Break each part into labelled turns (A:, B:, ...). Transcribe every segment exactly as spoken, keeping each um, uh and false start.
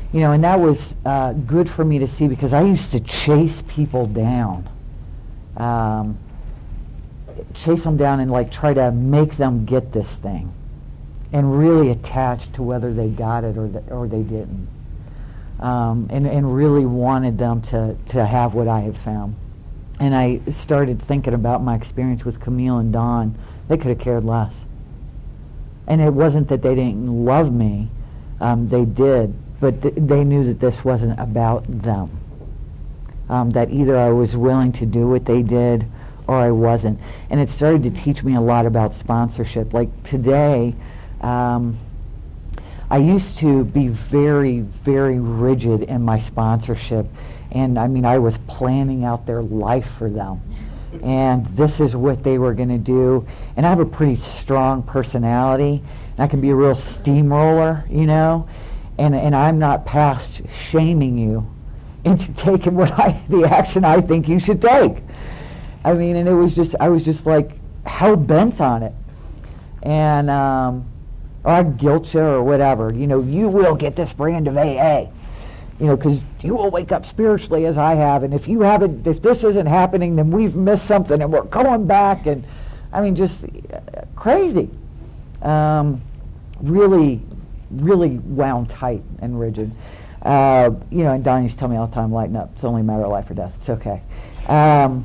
A: You know, and that was uh, good for me to see because I used to chase people down. Um, chase them down and like try to make them get this thing and really attach to whether they got it or the, or they didn't. Um, and, and really wanted them to, to have what I had found. And I started thinking about my experience with Camille and Don. They could have cared less. And it wasn't that they didn't love me. Um, they did. But th- they knew that this wasn't about them. Um, that either I was willing to do what they did or I wasn't. And it started to teach me a lot about sponsorship. Like today, um, I used to be very, very rigid in my sponsorship. And I mean, I was planning out their life for them. And this is what they were going to do. And I have a pretty strong personality. And I can be a real steamroller, you know. And and I'm not past shaming you into taking what I the action I think you should take. I mean, and it was just I was just like hell bent on it, and um, or I'd guilt you or whatever. You know, you will get this brand of A A. You know, because you will wake up spiritually as I have, and if you haven't, if this isn't happening, then we've missed something, and we're going back, and I mean, just crazy. Um, really. really wound tight and rigid. Uh, you know, and Don used to tell me all the time, lighten up. It's only a matter of life or death. It's okay. Um,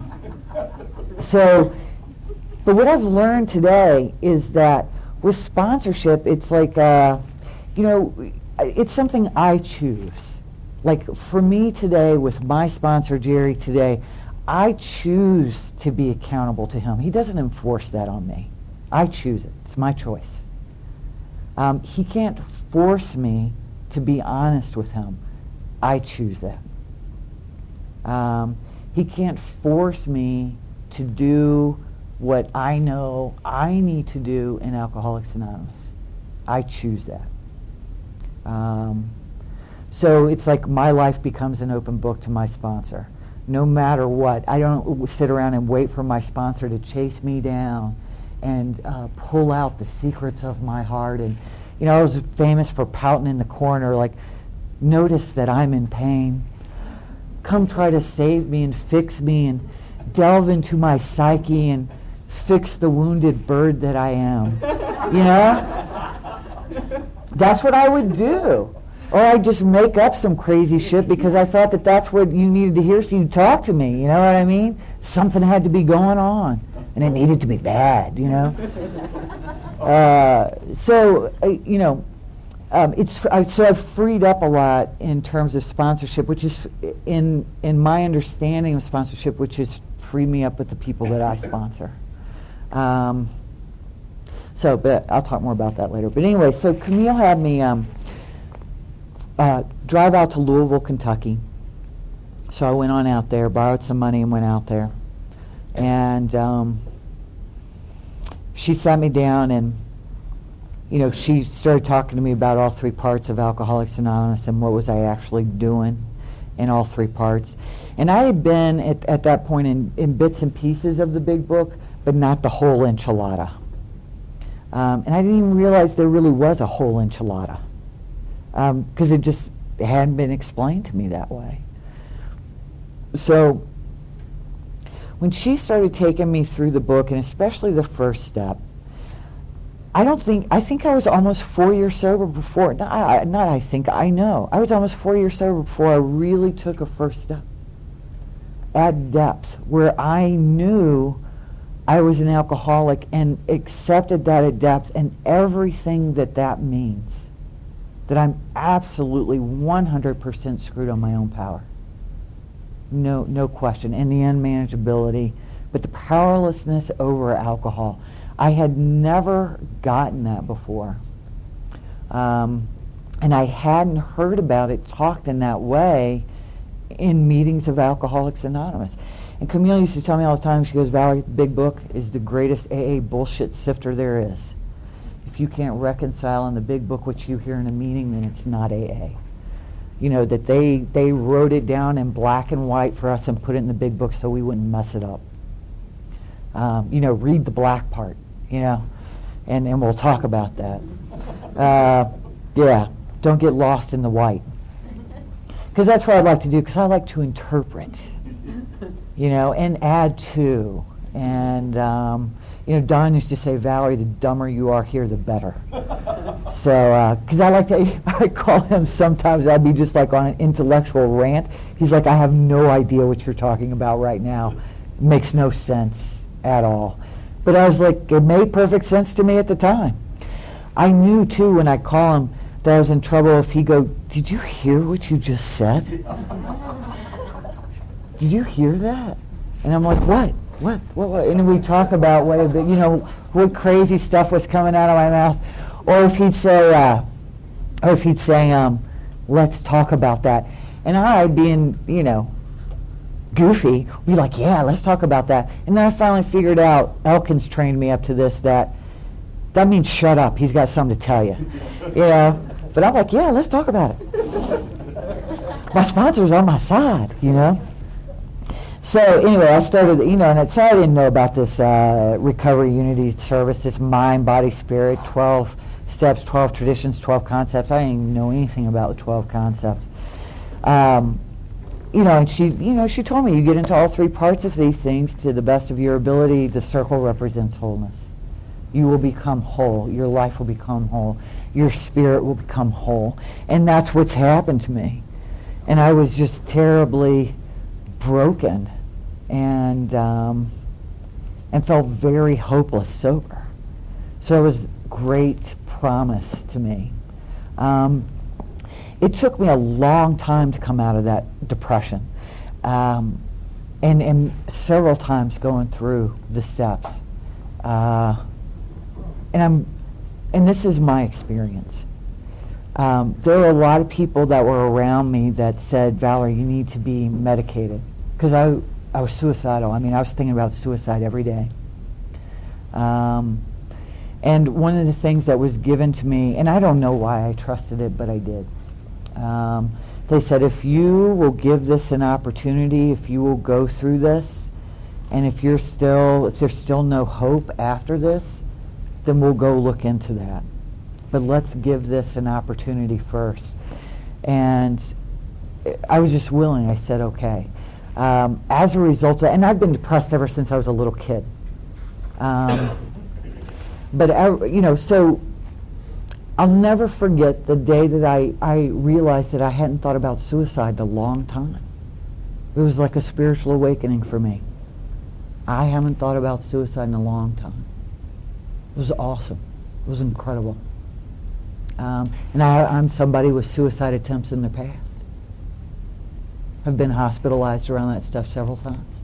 A: so, but what I've learned today is that with sponsorship, it's like, uh, you know, it's something I choose. Like for me today, with my sponsor, Jerry, today, I choose to be accountable to him. He doesn't enforce that on me. I choose it. It's my choice. Um, he can't force me to be honest with him. I choose that. Um, he can't force me to do what I know I need to do in Alcoholics Anonymous. I choose that. Um, so it's like my life becomes an open book to my sponsor. No matter what, I don't sit around and wait for my sponsor to chase me down and uh, pull out the secrets of my heart. And, you know, I was famous for pouting in the corner, like, notice that I'm in pain. Come try to save me and fix me and delve into my psyche and fix the wounded bird that I am. You know? That's what I would do. Or I'd just make up some crazy shit because I thought that that's what you needed to hear, so you'd talk to me. You know what I mean? Something had to be going on. And it needed to be bad, you know. Uh, so, uh, you know, um, it's I, so I've freed up a lot in terms of sponsorship, which is in in my understanding of sponsorship, which is free me up with the people that I sponsor. Um, so, but I'll talk more about that later. But anyway, so Camille had me um, uh, drive out to Louisville, Kentucky. So I went on out there, borrowed some money, and went out there. And um, she sat me down and, you know, she started talking to me about all three parts of Alcoholics Anonymous and what was I actually doing in all three parts. And I had been at, at that point in, in bits and pieces of the big book, but not the whole enchilada. Um, and I didn't even realize there really was a whole enchilada because um, it just hadn't been explained to me that way. So when she started taking me through the book, and especially the first step, I don't think, I think I was almost four years sober before, not I, not I think, I know. I was almost four years sober before I really took a first step at depth, where I knew I was an alcoholic and accepted that at depth and everything that that means, that I'm absolutely one hundred percent screwed on my own power. No, no question. And the unmanageability, but the powerlessness over alcohol. I had never gotten that before. Um, and I hadn't heard about it talked in that way in meetings of Alcoholics Anonymous. And Camille used to tell me all the time, she goes, Valerie, the big book is the greatest A A bullshit sifter there is. If you can't reconcile in the big book what you hear in a meeting, then it's not A A. You know, that they, they wrote it down in black and white for us and put it in the big book so we wouldn't mess it up. Um, you know, read the black part, you know, and, and we'll talk about that. Uh, yeah, don't get lost in the white. because that's what I'd like to do, because I like to interpret, you know, and add to. And, um, you know, Don used to say, Valerie, the dumber you are here, the better. So, because uh, I like to, I call him sometimes, I'd be just like on an intellectual rant. He's like, I have no idea what you're talking about right now. It makes no sense at all. But I was like, it made perfect sense to me at the time. I knew, too, when I call him, that I was in trouble if he go, did you hear what you just said? Did you hear that? And I'm like, what? What? What? What? And we talk about what, you know, what crazy stuff was coming out of my mouth. Or if he'd say, uh, or if he'd say, um, let's talk about that. And I'd be in, you know, goofy, be like, yeah, let's talk about that. And then I finally figured out, Elkins trained me up to this, that that means shut up. He's got something to tell you. You know? But I'm like, yeah, let's talk about it. My sponsor's on my side, you know? So anyway, I started, you know, and it's, I didn't know about this uh, Recovery Unity service, this mind, body, spirit, twelve steps, twelve traditions, twelve concepts. I didn't even know anything about the twelve concepts. Um, you know, and she, you know, she told me, you get into all three parts of these things to the best of your ability. The circle represents wholeness. You will become whole. Your life will become whole. Your spirit will become whole. And that's what's happened to me. And I was just terribly broken and um, and felt very hopeless sober. So it was great promise to me. Um, it took me a long time to come out of that depression, um, and, and several times going through the steps. Uh, and I'm, and this is my experience. Um, there were a lot of people that were around me that said, Valerie, you need to be medicated. Because I, I was suicidal. I mean, I was thinking about suicide every day. Um, and one of the things that was given to me, and I don't know why I trusted it, but I did. Um, they said, if you will give this an opportunity, if you will go through this, and if you're still, if there's still no hope after this, then we'll go look into that. But let's give this an opportunity first. And I was just willing. I said, okay. Um, as a result of, and I've been depressed ever since I was a little kid. Um, but, I, you know, so I'll never forget the day that I, I realized that I hadn't thought about suicide in a long time. It was like a spiritual awakening for me. I haven't thought about suicide in a long time. It was awesome. It was incredible. Um, and I, I'm somebody with suicide attempts in the past. I've been hospitalized around that stuff several times.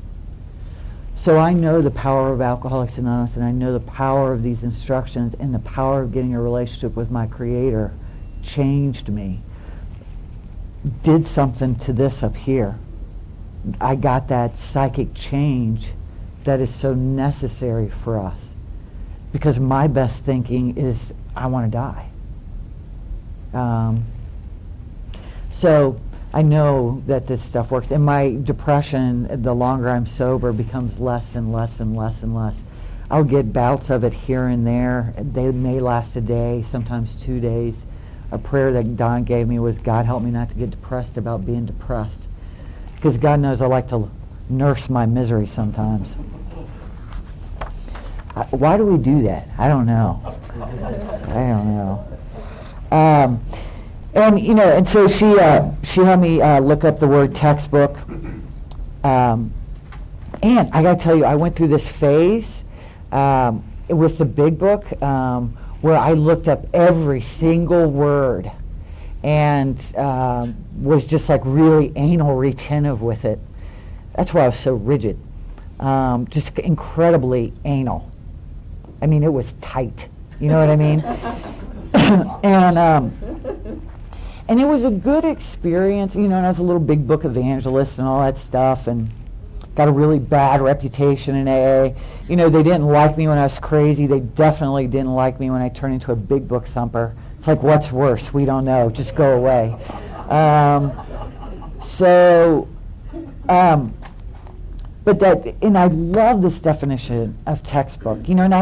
A: So I know the power of Alcoholics Anonymous, and I know the power of these instructions, and the power of getting a relationship with my Creator changed me. Did something to this up here. I got that psychic change that is so necessary for us. Because my best thinking is, I want to die. Um, so I know that this stuff works. And my depression, the longer I'm sober, becomes less and less and less and less. I'll get bouts of it here and there. They may last a day, sometimes two days. A prayer that Don gave me was, God, help me not to get depressed about being depressed. Because God knows I like to nurse my misery sometimes. I, why do we do that? I don't know. I don't know. Um, and you know, and so she uh, she had me uh, look up the word textbook. Um, and I got to tell you, I went through this phase um, with the Big Book um, where I looked up every single word and um, was just like really anal retentive with it. That's why I was so rigid. Um, just incredibly anal. I mean, it was tight. You know what I mean? and um, and it was a good experience. You know, and I was a little Big Book evangelist and all that stuff, and got a really bad reputation in A A. You know, they didn't like me when I was crazy. They definitely didn't like me when I turned into a Big Book thumper. It's like, what's worse? We don't know. Just go away. Um, so, um, but that, and I love this definition of textbook. You know, and I,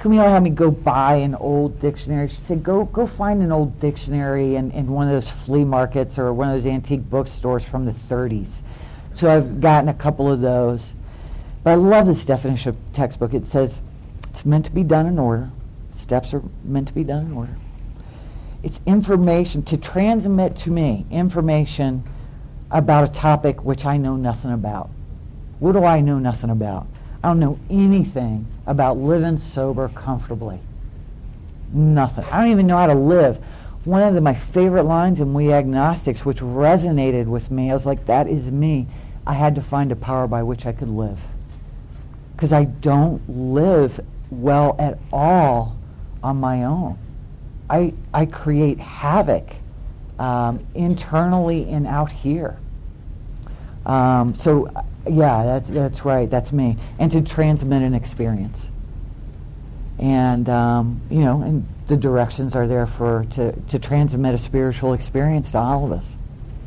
A: Camille had me go buy an old dictionary. She said, go go find an old dictionary in, in one of those flea markets or one of those antique bookstores from the thirties. So I've gotten a couple of those. But I love this definition of textbook. It says it's meant to be done in order. Steps are meant to be done in order. It's information, to transmit to me information about a topic which I know nothing about. What do I know nothing about? I don't know anything about living sober comfortably. Nothing. I don't even know how to live. One of the, my favorite lines in We Agnostics, which resonated with me, I was like, that is me. I had to find a power by which I could live. Because I don't live well at all on my own. I, I create havoc um, internally and out here. Um, so, yeah, that, that's right. That's me. And to transmit an experience. And, um, you know, and the directions are there for to, to transmit a spiritual experience to all of us.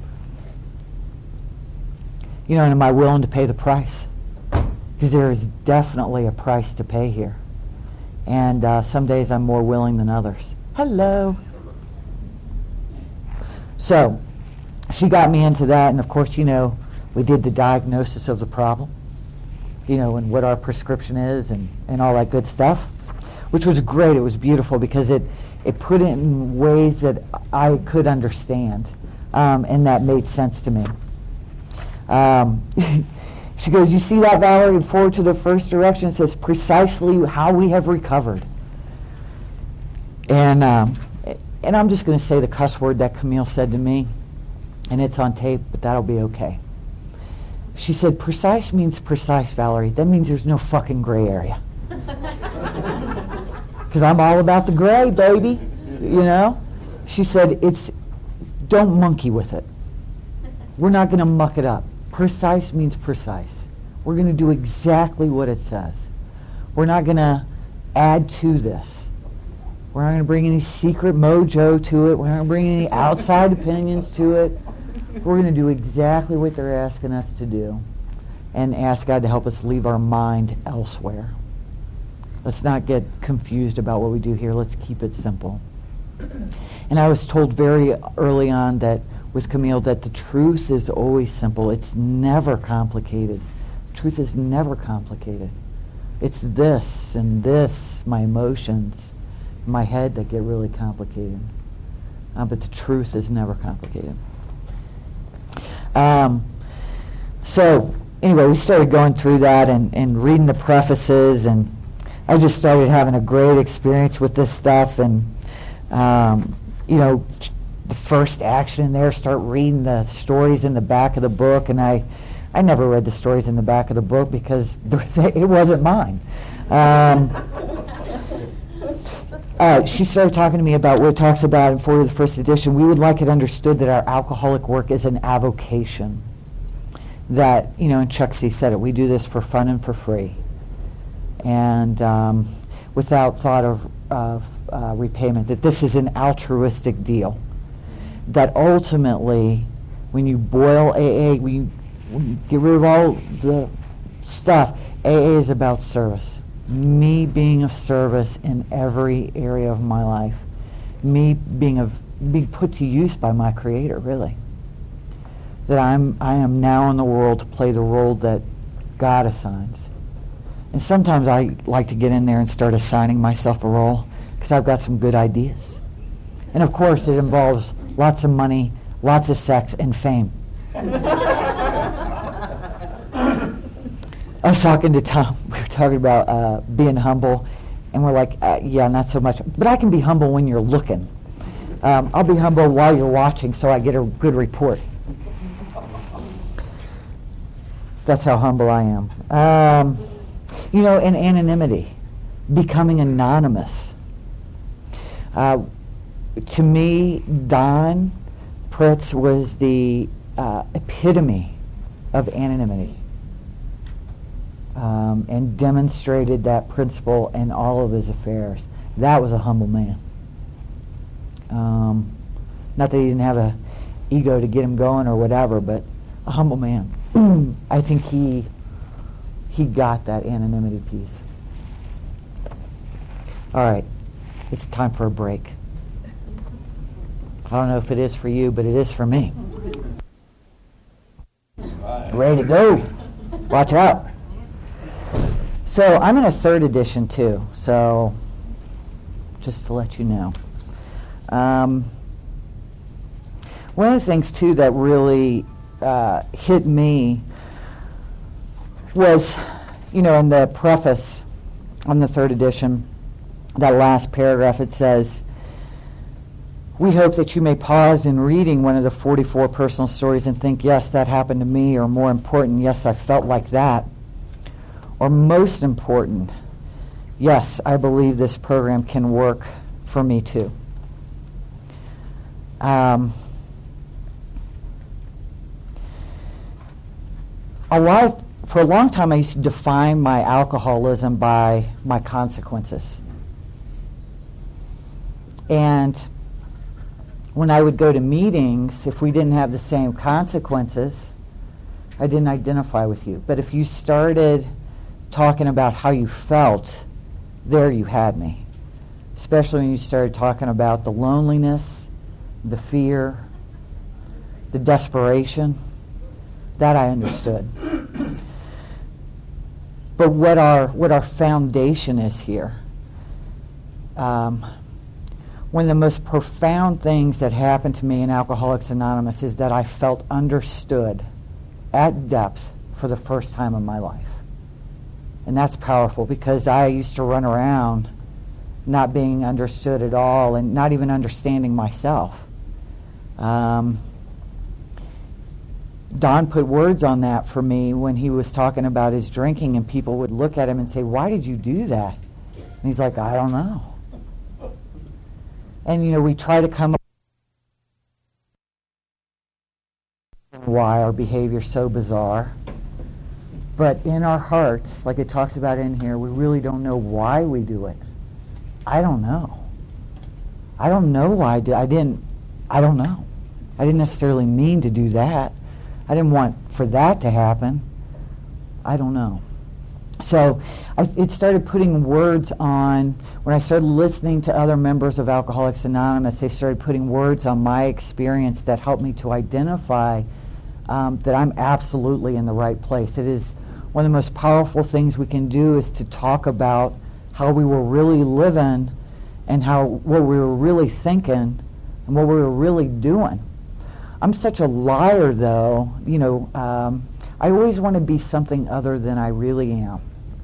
A: You know, and am I willing to pay the price? Because there is definitely a price to pay here. And uh, some days I'm more willing than others. Hello. So, she got me into that, and of course, you know, we did the diagnosis of the problem, you know, and what our prescription is and, and all that good stuff, which was great. It was beautiful because it, it put it in ways that I could understand, um, and that made sense to me. Um, she goes, you see that, Valerie? Forward to the first direction, it says precisely how we have recovered. And um, and I'm just going to say the cuss word that Camille said to me, and it's on tape, but that'll be okay. She said, precise means precise, Valerie. That means there's no fucking gray area. Because I'm all about the gray, baby. You know? She said, it's, don't monkey with it. We're not going to muck it up. Precise means precise. We're going to do exactly what it says. We're not going to add to this. We're not going to bring any secret mojo to it. We're not going to bring any outside opinions to it. We're going to do exactly what they're asking us to do and ask God to help us leave our mind elsewhere. Let's not get confused about what we do here. Let's keep it simple. And I was told very early on that with Camille that the truth is always simple. It's never complicated. The truth is never complicated. It's this and this, my emotions, my head that get really complicated. Uh, but the truth is never complicated. Um, so anyway, we started going through that and, and reading the prefaces, and I just started having a great experience with this stuff. And um, you know, the first action in there, start reading the stories in the back of the book, and I, I never read the stories in the back of the book because it wasn't mine. Um, Uh, she started talking to me about what it talks about in For the First Edition. We would like it understood that our alcoholic work is an avocation. That, you know, and Chuck C. said it, we do this for fun and for free. And um, without thought of, of uh, repayment, that this is an altruistic deal. That ultimately, when you boil A A, when you, when you get rid of all the stuff, A A is about service. Me being of service in every area of my life. Me being of being put to use by my Creator, really. That I'm I am now in the world to play the role that God assigns. And sometimes I like to get in there and start assigning myself a role because I've got some good ideas. And of course it involves lots of money, lots of sex, and fame. I was talking to Tom. We were talking about uh, being humble, and we're like, uh, yeah, not so much. But I can be humble when you're looking. Um, I'll be humble while you're watching, so I get a good report. That's how humble I am. Um, you know, and anonymity, becoming anonymous. Uh, to me, Don Pritz was the uh, epitome of anonymity. Um, and demonstrated that principle in all of his affairs. That was a humble man. Um, not that he didn't have an ego to get him going or whatever, but a humble man. I think he he got that anonymity piece. All right, it's time for a break. I don't know if it is for you, but it is for me. Ready to go. Watch out. So I'm in a third edition too, so just to let you know. Um, one of the things too that really uh, hit me was, you know, in the preface on the third edition, that last paragraph, it says, "We hope that you may pause in reading one of the forty-four personal stories and think, yes, that happened to me, or more important, yes, I felt like that. Or most important, yes, I believe this program can work for me too." Um, a lot of, for a long time, I used to define my alcoholism by my consequences. And when I would go to meetings, if we didn't have the same consequences, I didn't identify with you. But if you started talking about how you felt, there you had me. Especially when you started talking about the loneliness, the fear, the desperation, that I understood. But what our what our foundation is here, um, one of the most profound things that happened to me in Alcoholics Anonymous is that I felt understood at depth for the first time in my life. And that's powerful, because I used to run around not being understood at all and not even understanding myself. Um, Don put words on that for me when he was talking about his drinking, and people would look at him and say, "Why did you do that?" And he's like, "I don't know." And, you know, we try to come up with why our behavior is so bizarre. But in our hearts, like it talks about in here, we really don't know why we do it. I don't know. I don't know why I did. I didn't, I don't know. I didn't necessarily mean to do that. I didn't want for that to happen. I don't know. So I, it started putting words on, when I started listening to other members of Alcoholics Anonymous, they started putting words on my experience that helped me to identify um, that I'm absolutely in the right place. It is one of the most powerful things we can do is to talk about how we were really living and how what we were really thinking and what we were really doing. I'm such a liar, though. You know, um, I always want to be something other than I really am.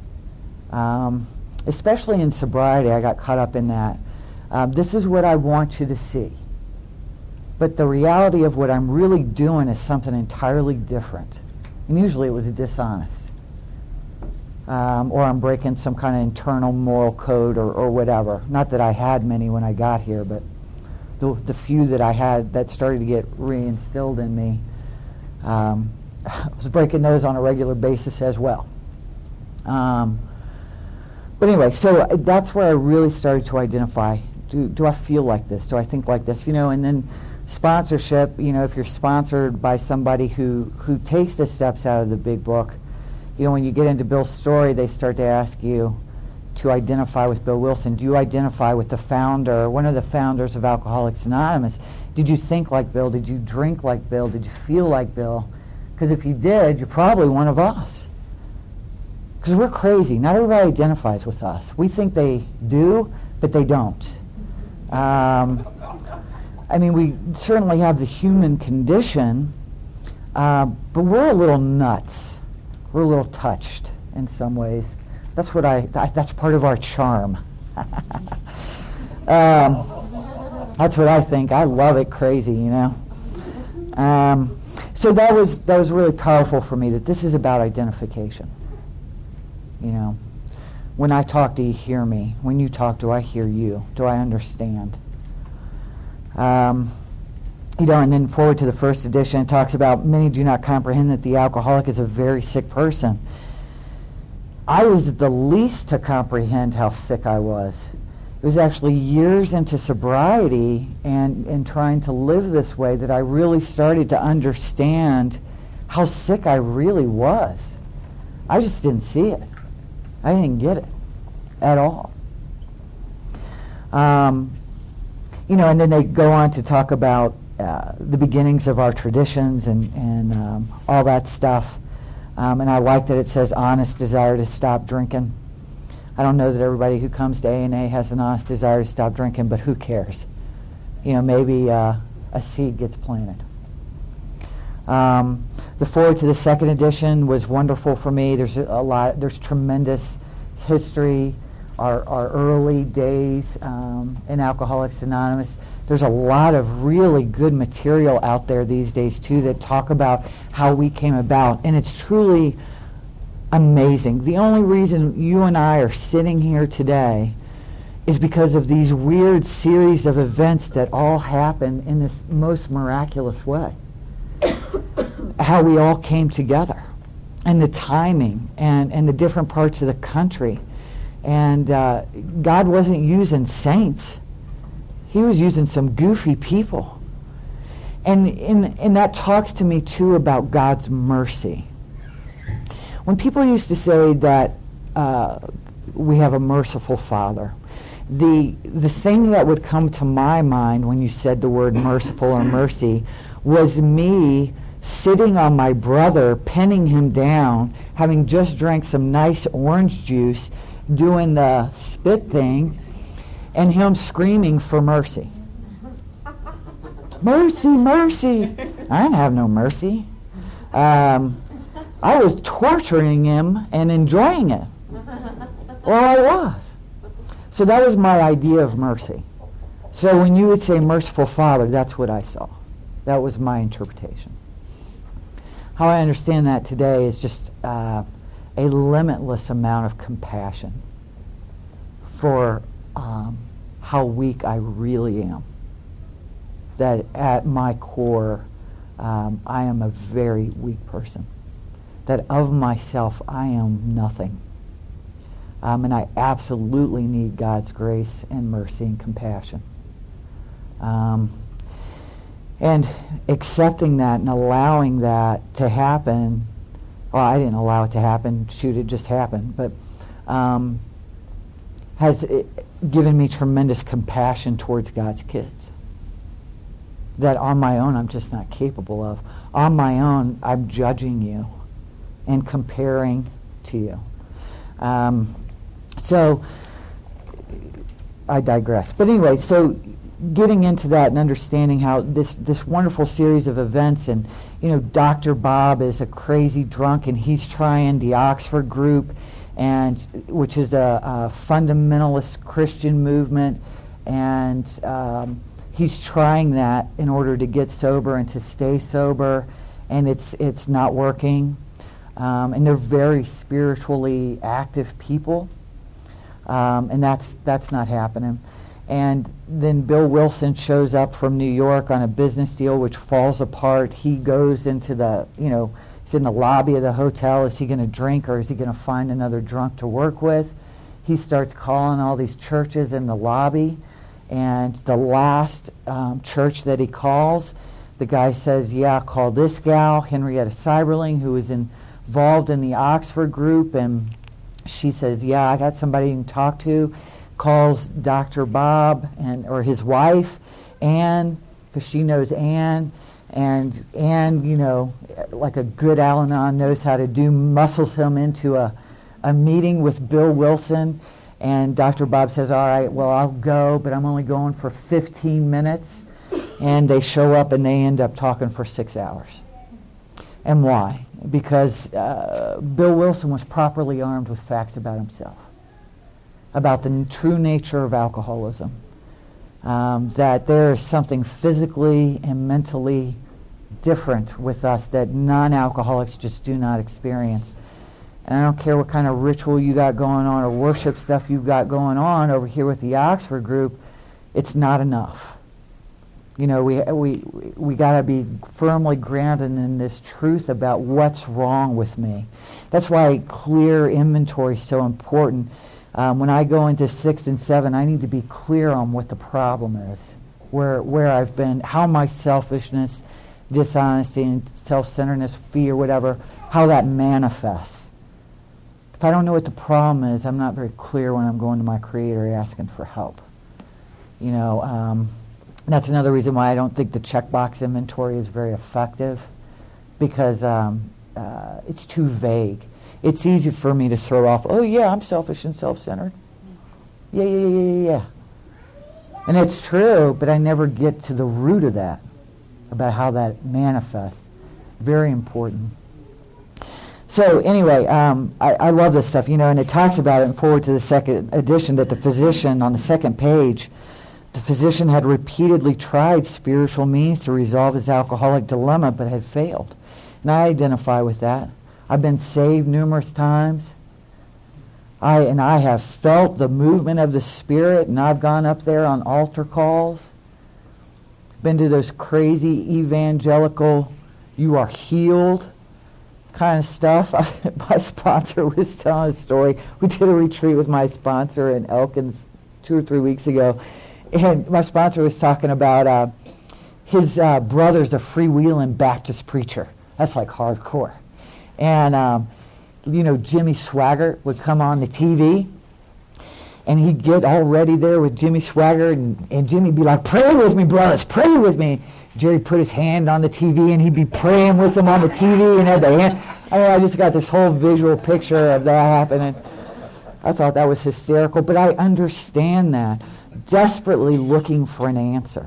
A: Um, especially in sobriety, I got caught up in that. Um, this is what I want you to see. But the reality of what I'm really doing is something entirely different. And usually it was dishonest. Um, or I'm breaking some kind of internal moral code or, or whatever. Not that I had many when I got here, but the, the few that I had that started to get reinstilled in me, um, I was breaking those on a regular basis as well. Um, but anyway, so that's where I really started to identify, do, do I feel like this? Do I think like this? You know, and then sponsorship, you know, if you're sponsored by somebody who, who takes the steps out of the big book, you know, when you get into Bill's story, they start to ask you to identify with Bill Wilson. Do you identify with the founder, one of the founders of Alcoholics Anonymous? Did you think like Bill? Did you drink like Bill? Did you feel like Bill? Because if you did, you're probably one of us. Because we're crazy. Not everybody identifies with us. We think they do, but they don't. Um, I mean, we certainly have the human condition, uh, but we're a little nuts. We're a little touched in some ways. That's what I. Th- that's part of our charm. um, that's what I think. I love it crazy, you know. Um, so that was that was really powerful for me. That this is about identification. You know, when I talk, do you hear me? When you talk, do I hear you? Do I understand? Um, you know, and then forward to the first edition, it talks about many do not comprehend that the alcoholic is a very sick person. I was the least to comprehend how sick I was. It was actually years into sobriety and, and trying to live this way that I really started to understand how sick I really was. I just didn't see it. I didn't get it at all. Um, you know, and then they go on to talk about uh, the beginnings of our traditions and, and um, all that stuff. Um, and I like that it says honest desire to stop drinking. I don't know that everybody who comes to A and A has an honest desire to stop drinking, but who cares? You know, maybe uh, a seed gets planted. Um, the forward to the second edition was wonderful for me. There's a, a lot. There's tremendous history. Our, our early days um, in Alcoholics Anonymous. There's a lot of really good material out there these days too that talk about how we came about, and it's truly amazing. The only reason you and I are sitting here today is because of these weird series of events that all happen in this most miraculous way. How we all came together, and the timing, and, and the different parts of the country. And uh, God wasn't using saints. He was using some goofy people. And, and, and that talks to me, too, about God's mercy. When people used to say that uh, we have a merciful Father, the, the thing that would come to my mind when you said the word merciful or mercy was me sitting on my brother, pinning him down, having just drank some nice orange juice, doing the spit thing, and him screaming for mercy. Mercy, mercy. I didn't have no mercy. Um, I was torturing him and enjoying it. Well, I was. So that was my idea of mercy. So when you would say merciful Father, that's what I saw. That was my interpretation. How I understand that today is just uh, a limitless amount of compassion for um, how weak I really am. That at my core, um, I am a very weak person. That of myself, I am nothing. Um, and I absolutely need God's grace and mercy and compassion. Um, and accepting that and allowing that to happen. Well, I didn't allow it to happen. Shoot, it just happened. But um, has it given me tremendous compassion towards God's kids. That on my own, I'm just not capable of. On my own, I'm judging you and comparing to you. Um, so, I digress. But anyway, so getting into that and understanding how this, this wonderful series of events, and you know, Doctor Bob is a crazy drunk, and he's trying the Oxford group, and which is a, a fundamentalist Christian movement, and um, he's trying that in order to get sober and to stay sober, and it's it's not working. Um, and they're very spiritually active people, um, and that's that's not happening. And then Bill Wilson shows up from New York on a business deal which falls apart. He goes into the, you know, he's in the lobby of the hotel. Is he going to drink, or is he going to find another drunk to work with? He starts calling all these churches in the lobby, and the last um, church that he calls, the guy says, yeah, call this gal, Henrietta Seiberling, who is involved in the Oxford group, and she says, yeah, I got somebody you can talk to. Calls Doctor Bob and or his wife, Ann, because she knows Ann, and Ann, you know, like a good Al-Anon knows how to do, muscles him into a, a meeting with Bill Wilson, and Doctor Bob says, all right, well, I'll go, but I'm only going for fifteen minutes, and they show up and they end up talking for six hours. And why? Because uh, Bill Wilson was properly armed with facts about himself, about the n- true nature of alcoholism, um, that there is something physically and mentally different with us that non-alcoholics just do not experience. And I don't care what kind of ritual you got going on or worship stuff you've got going on over here with the Oxford group, it's not enough. You know, we we we got to be firmly grounded in this truth about what's wrong with me. That's why clear inventory is so important. Um, when I go into six and seven, I need to be clear on what the problem is, where where I've been, how my selfishness, dishonesty, and self-centeredness, fear, whatever, how that manifests. If I don't know what the problem is, I'm not very clear when I'm going to my Creator asking for help. You know, um, that's another reason why I don't think the checkbox inventory is very effective, because um, uh, it's too vague. It's easy for me to throw off, oh yeah, I'm selfish and self-centered. Yeah, yeah, yeah, yeah, yeah. And it's true, but I never get to the root of that, about how that manifests. Very important. So anyway, um, I, I love this stuff, you know, and it talks about it in Forward to the Second Edition that the physician, on the second page, the physician had repeatedly tried spiritual means to resolve his alcoholic dilemma, but had failed. And I identify with that. I've been saved numerous times. I and I have felt the movement of the Spirit, and I've gone up there on altar calls. Been to those crazy evangelical, you are healed kind of stuff. My sponsor was telling a story. We did a retreat with my sponsor in Elkins two or three weeks ago, and my sponsor was talking about uh, his uh, brother's a freewheeling Baptist preacher. That's like hardcore. And, um, you know, Jimmy Swaggart would come on the T V, and he'd get all ready there with Jimmy Swaggart, and, and Jimmy'd be like, pray with me, brothers, pray with me. Jerry put his hand on the T V, and he'd be praying with him on the T V, and had the hand. I mean, I just got this whole visual picture of that happening. I thought that was hysterical, but I understand that. Desperately looking for an answer.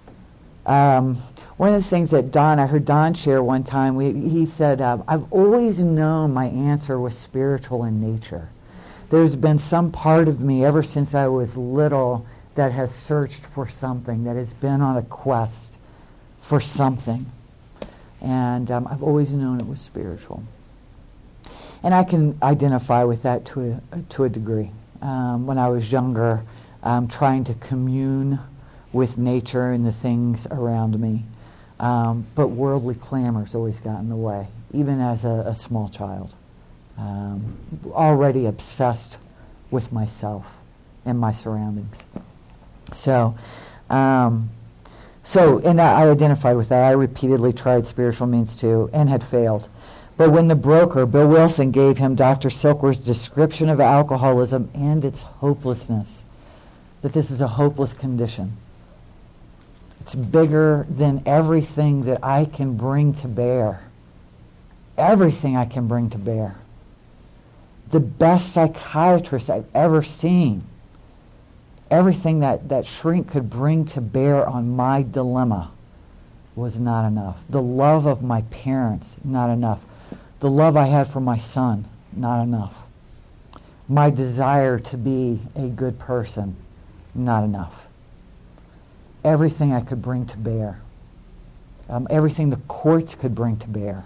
A: Um, one of the things that Don, I heard Don share one time, we, he said, uh, I've always known my answer was spiritual in nature. There's been some part of me ever since I was little that has searched for something, that has been on a quest for something. And um, I've always known it was spiritual. And I can identify with that to a, to a degree. Um, when I was younger, um, trying to commune with nature and the things around me. Um, but worldly clamors always got in the way, even as a, a small child. Um, already obsessed with myself and my surroundings. So, um, so, and I, I identified with that. I repeatedly tried spiritual means too, and had failed. But when the broker, Bill Wilson, gave him Doctor Silkworth's description of alcoholism and its hopelessness, that this is a hopeless condition. It's bigger than everything that I can bring to bear. Everything I can bring to bear. The best psychiatrist I've ever seen. Everything that, that shrink could bring to bear on my dilemma was not enough. The love of my parents, not enough. The love I had for my son, not enough. My desire to be a good person, not enough. Everything I could bring to bear. Um, everything the courts could bring to bear.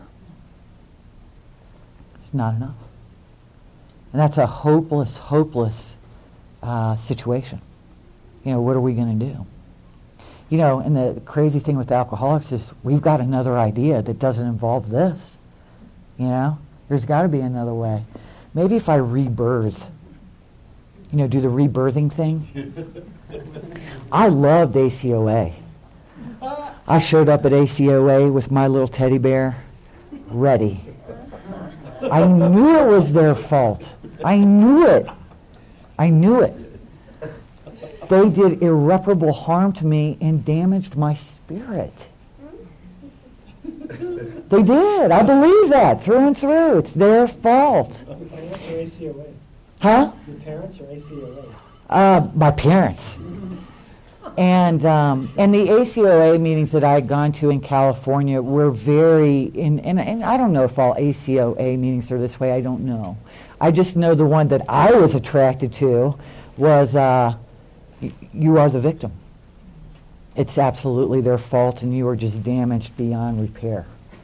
A: It's not enough. And that's a hopeless, hopeless uh, situation. You know, what are we going to do? You know, and the crazy thing with alcoholics is we've got another idea that doesn't involve this. You know, there's got to be another way. Maybe if I rebirth, you know, do the rebirthing thing. I loved A C O A. I showed up at A C O A with my little teddy bear, ready. I knew it was their fault. I knew it. I knew it. They did irreparable harm to me and damaged my spirit. They did. I believe that through and through. It's their fault.
B: Your parents or A C O A?
A: Huh?
B: Your parents or A C O A?
A: Uh, my parents. And um, and the A C O A meetings that I had gone to in California were very, in, and, and I don't know if all A C O A meetings are this way, I don't know. I just know the one that I was attracted to was, uh, y- you are the victim. It's absolutely their fault and you are just damaged beyond repair.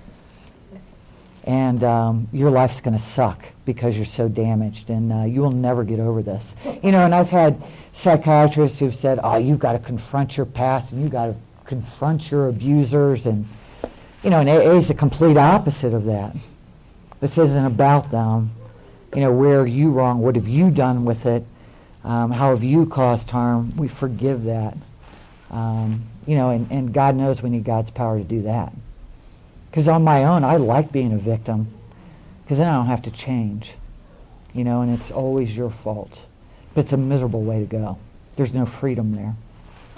A: And um, your life's going to suck because you're so damaged, and uh, you will never get over this. You know, and I've had psychiatrists who've said, oh, you've got to confront your past, and you've got to confront your abusers, and, you know, and A A is the complete opposite of that. This isn't about them. You know, where are you wrong? What have you done with it? Um, how have you caused harm? We forgive that. Um, you know, and, and God knows we need God's power to do that. Because on my own, I like being a victim, because then I don't have to change, you know, and it's always your fault. But it's a miserable way to go. There's no freedom there.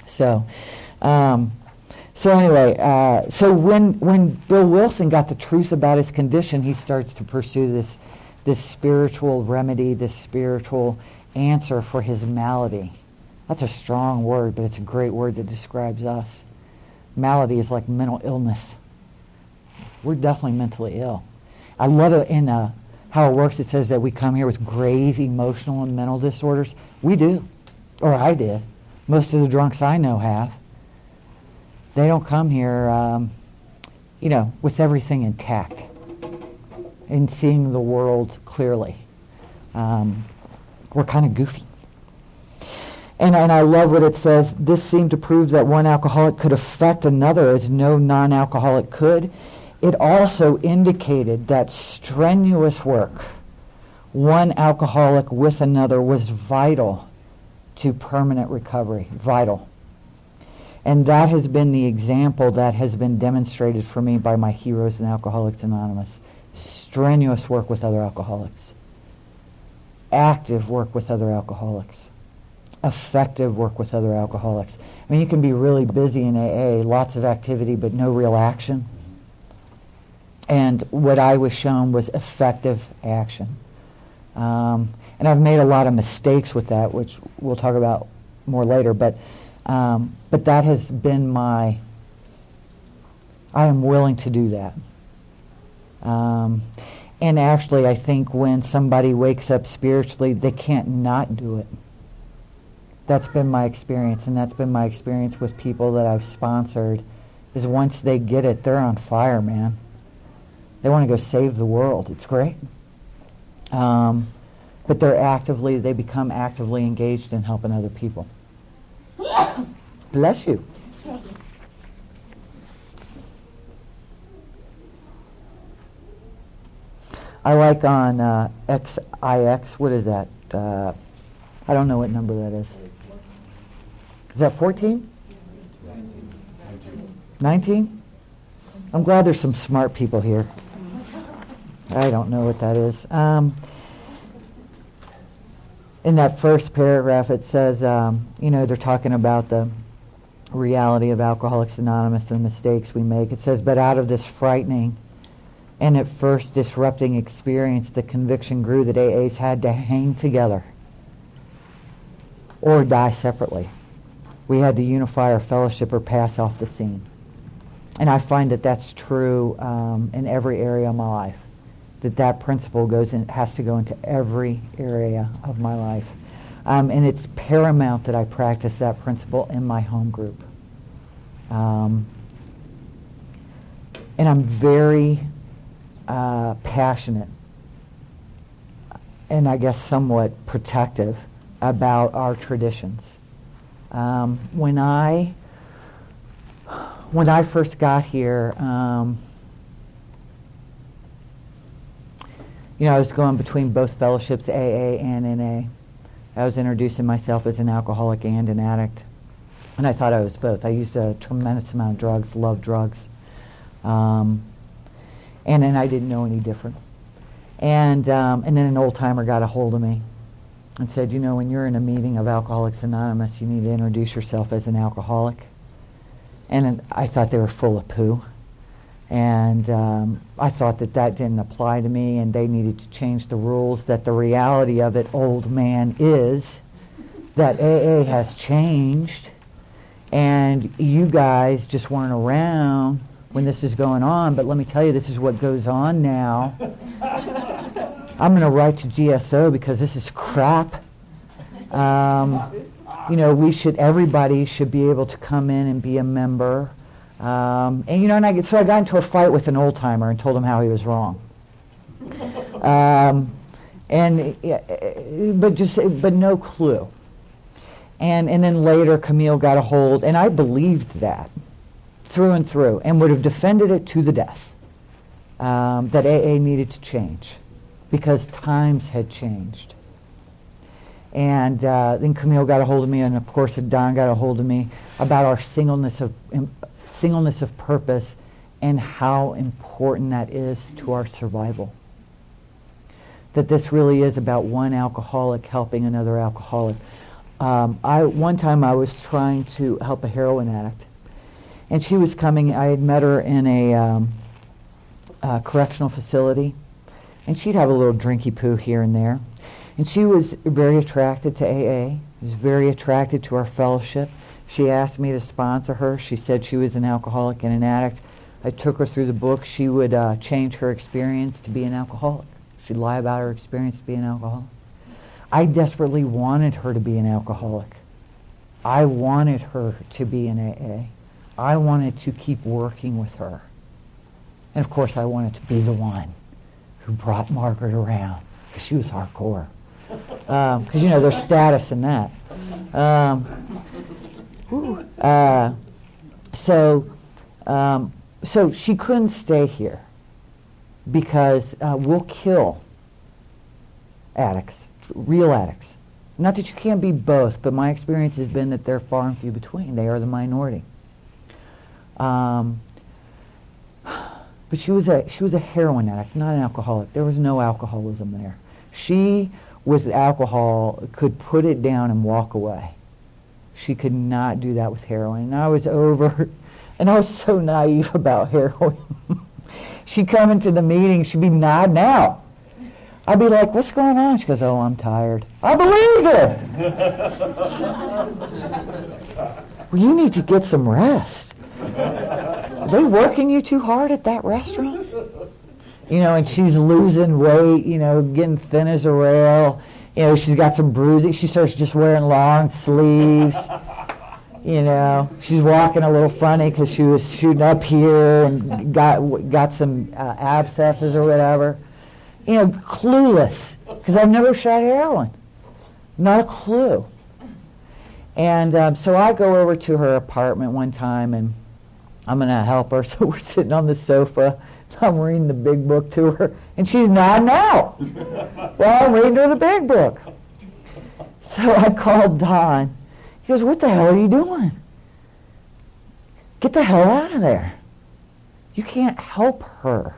A: So, um, so anyway, uh, so when when Bill Wilson got the truth about his condition, he starts to pursue this this spiritual remedy, this spiritual answer for his malady. That's a strong word, but it's a great word that describes us. Malady is like mental illness. We're definitely mentally ill. I love it in uh, how it works. It says that we come here with grave emotional and mental disorders. We do, or I did. Most of the drunks I know have. They don't come here, um, you know, with everything intact and seeing the world clearly. Um, we're kind of goofy. And, and I love what it says. This seemed to prove that one alcoholic could affect another as no non-alcoholic could. It also indicated that strenuous work, one alcoholic with another, was vital to permanent recovery. Vital. And that has been the example that has been demonstrated for me by my heroes in Alcoholics Anonymous. Strenuous work with other alcoholics. Active work with other alcoholics. Effective work with other alcoholics. I mean, you can be really busy in A A, lots of activity, but no real action. And what I was shown was effective action. Um, and I've made a lot of mistakes with that, which we'll talk about more later, but um, but that has been my, I am willing to do that. Um, and actually, I think when somebody wakes up spiritually, they can't not do it. That's been my experience, and that's been my experience with people that I've sponsored, is once they get it, they're on fire, man. They want to go save the world. It's great. Um, but they're actively, they become actively engaged in helping other people. Bless you. I like on uh, X I X, what is that? Uh, I don't know what number that is. Is that fourteen? nineteen? I'm glad there's some smart people here. I don't know what that is. Um, in that first paragraph, it says, um, you know, they're talking about the reality of Alcoholics Anonymous and the mistakes we make. It says, but out of this frightening and at first disrupting experience, the conviction grew that A As had to hang together or die separately. We had to unify our fellowship or pass off the scene. And I find that that's true um, in every area of my life. That that principle goes in, has to go into every area of my life. Um, and it's paramount that I practice that principle in my home group. Um, and I'm very uh, passionate and I guess somewhat protective about our traditions. Um, when I when I first got here, um, you know, I was going between both fellowships, A A and N A. I was introducing myself as an alcoholic and an addict, and I thought I was both. I used a tremendous amount of drugs, loved drugs, um, and then I didn't know any different. And um, and then an old timer got a hold of me and said, you know, when you're in a meeting of Alcoholics Anonymous, you need to introduce yourself as an alcoholic. And I thought they were full of poo. And um, I thought that that didn't apply to me, and they needed to change the rules, that the reality of it, old man, is that A A has changed, and you guys just weren't around when this is going on, but let me tell you, this is what goes on now. I'm going to write to G S O because this is crap. Um, you know, we should, everybody should be able to come in and be a member. Um, and you know, and I so I got into a fight with an old timer and told him how he was wrong. Um, and uh, but just but no clue. And and then later Camille got a hold, and I believed that through and through, and would have defended it to the death. Um, that A A needed to change because times had changed. And uh, then Camille got a hold of me, and of course Don got a hold of me about our singleness of um, singleness of purpose and how important that is to our survival. That this really is about one alcoholic helping another alcoholic. um, I one time I was trying to help a heroin addict, and she was coming. I had met her in a um, uh, correctional facility, and she'd have a little drinky poo here and there, and she was very attracted to A A. Was very attracted to our fellowship. She asked me to sponsor her. She said she was an alcoholic and an addict. I took her through the book. She would uh, change her experience to be an alcoholic. She'd lie about her experience to be an alcoholic. I desperately wanted her to be an alcoholic. I wanted her to be in A A. I wanted to keep working with her. And of course I wanted to be the one who brought Margaret around, because she was hardcore. Because, um, you know, there's status in that. Um, uh, so, um, so she couldn't stay here because uh, we'll kill addicts, real addicts. Not that you can't be both, but my experience has been that they're far and few between. They are the minority. Um, but she was a she was a heroin addict, not an alcoholic. There was no alcoholism there. She, with alcohol, could put it down and walk away. She could not do that with heroin. And I was over, and I was so naive about heroin. She'd come into the meeting, she'd be nodding out. I'd be like, what's going on? She goes, oh, I'm tired. I believed her. Well, you need to get some rest. Are they working you too hard at that restaurant? You know, and she's losing weight, you know, getting thin as a rail. You know, she's got some bruising. She starts just wearing long sleeves. You know, she's walking a little funny because she was shooting up here and got got some uh, abscesses or whatever. You know, clueless, because I've never shot heroin. Not a clue. And um, so I go over to her apartment one time, and I'm going to help her. So we're sitting on the sofa. I'm reading the big book to her, and she's nodding out. Well, I'm reading her the big book. So I called Don. He goes, what the hell are you doing? Get the hell out of there. You can't help her.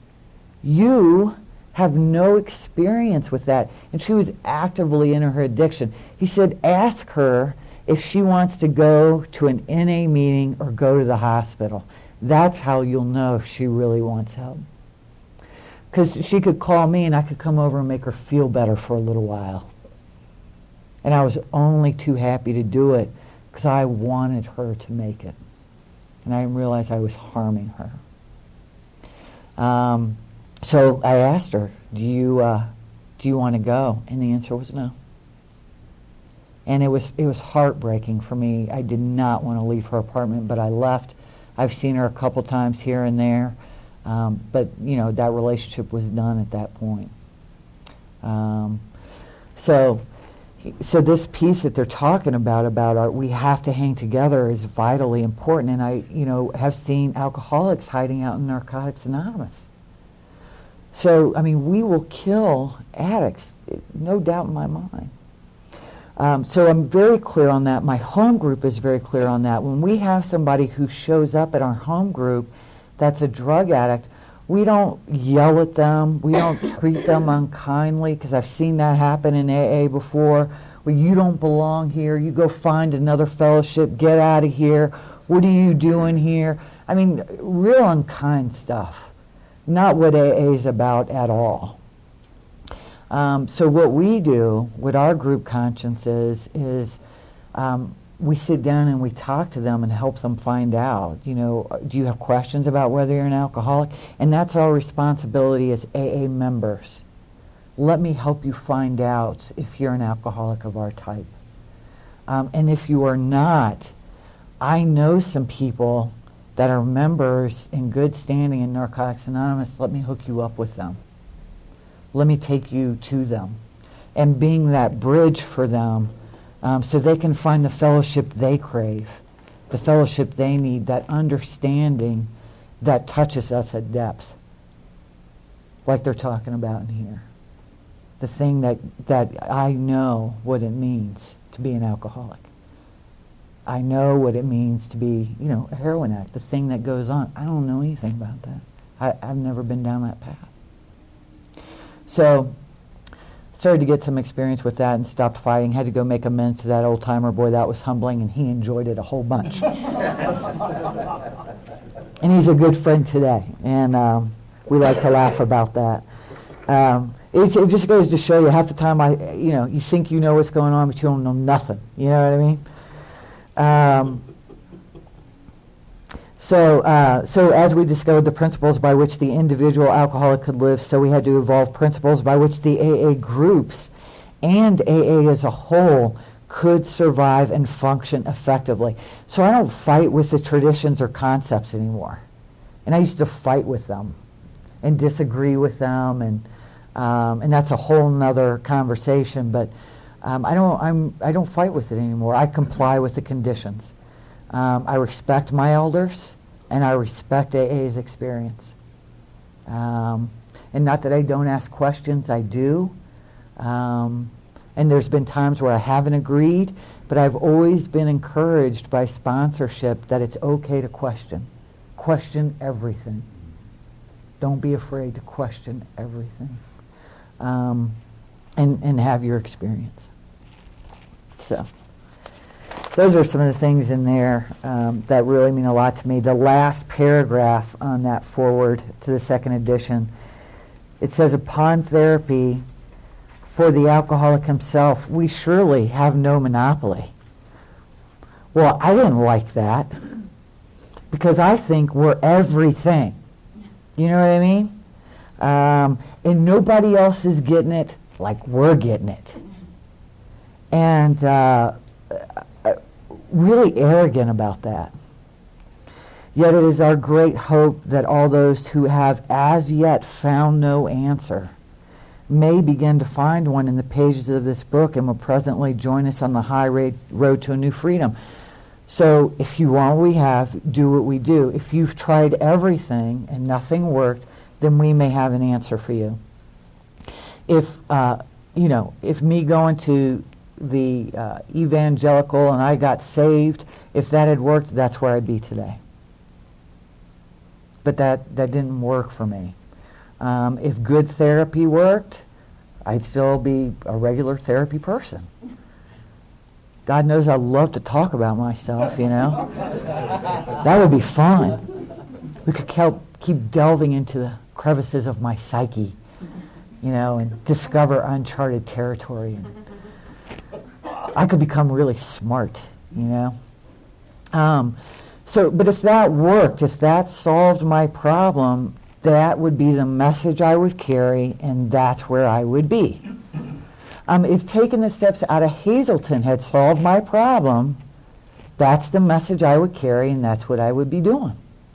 A: You have no experience with that. And she was actively in her addiction. He said, ask her if she wants to go to an N A meeting or go to the hospital. That's how you'll know if she really wants help. Because she could call me and I could come over and make her feel better for a little while. And I was only too happy to do it because I wanted her to make it. And I realized I was harming her. Um, so I asked her, do you, uh, do you want to go? And the answer was no. And it was, it was heartbreaking for me. I did not want to leave her apartment, but I left. I've seen her a couple times here and there, um, but you know that relationship was done at that point. Um, so, so this piece that they're talking about about our, we have to hang together is vitally important. And I, you know, have seen alcoholics hiding out in Narcotics Anonymous. So I mean, we will kill addicts, no doubt in my mind. Um, so I'm very clear on that. My home group is very clear on that. When we have somebody who shows up at our home group that's a drug addict, we don't yell at them. We don't treat them unkindly, because I've seen that happen in A A before. Well, you don't belong here. You go find another fellowship. Get out of here. What are you doing here? I mean, real unkind stuff. Not what A A is about at all. Um, so what we do, what our group conscience is, is um, we sit down and we talk to them and help them find out, you know, do you have questions about whether you're an alcoholic? And that's our responsibility as A A members. Let me help you find out if you're an alcoholic of our type. Um, and if you are not, I know some people that are members in good standing in Narcotics Anonymous. Let me hook you up with them. Let me take you to them, and being that bridge for them um, so they can find the fellowship they crave, the fellowship they need, that understanding that touches us at depth, like they're talking about in here. The thing that, that I know what it means to be an alcoholic. I know what it means to be, you know, a heroin addict, the thing that goes on. I don't know anything about that. I, I've never been down that path. So, started to get some experience with that and stopped fighting. Had to go make amends to that old timer. Boy, that was humbling, and he enjoyed it a whole bunch. And he's a good friend today, and um, we like to laugh about that. Um, it, it just goes to show you, half the time, I, you know, you think you know what's going on, but you don't know nothing. You know what I mean? Um, so, uh, so as we discovered the principles by which the individual alcoholic could live, so we had to evolve principles by which the A A groups and A A as a whole could survive and function effectively. So I don't fight with the traditions or concepts anymore. And I used to fight with them and disagree with them, and um, and that's a whole nother conversation. But um, I don't I'm I don't fight with it anymore. I comply with the conditions. Um, I respect my elders, and I respect A A's experience. Um, and not that I don't ask questions, I do. Um, And there's been times where I haven't agreed, but I've always been encouraged by sponsorship that it's okay to question. Question everything. Don't be afraid to question everything. Um, and, and have your experience. So, those are some of the things in there um, that really mean a lot to me. The last paragraph on that foreword to the second edition, it says, upon therapy, for the alcoholic himself, we surely have no monopoly. Well, I didn't like that, because I think we're everything. You know what I mean? Um, and nobody else is getting it like we're getting it. And uh, really arrogant about that. Yet it is our great hope that all those who have as yet found no answer may begin to find one in the pages of this book, and will presently join us on the high road to a new freedom. So if you want what we have, do what we do. If you've tried everything and nothing worked, then we may have an answer for you. If, uh, you know, if me going to the uh, evangelical and I got saved, if that had worked, that's where I'd be today. But that, that didn't work for me. Um, if good therapy worked, I'd still be a regular therapy person. God knows I love to talk about myself, you know. That would be fun. We could help keep delving into the crevices of my psyche, you know, and discover uncharted territory. And I could become really smart, you know. Um, so, but if that worked, if that solved my problem, that would be the message I would carry, and that's where I would be. Um, if taking the steps out of Hazelton had solved my problem, that's the message I would carry, and that's what I would be doing.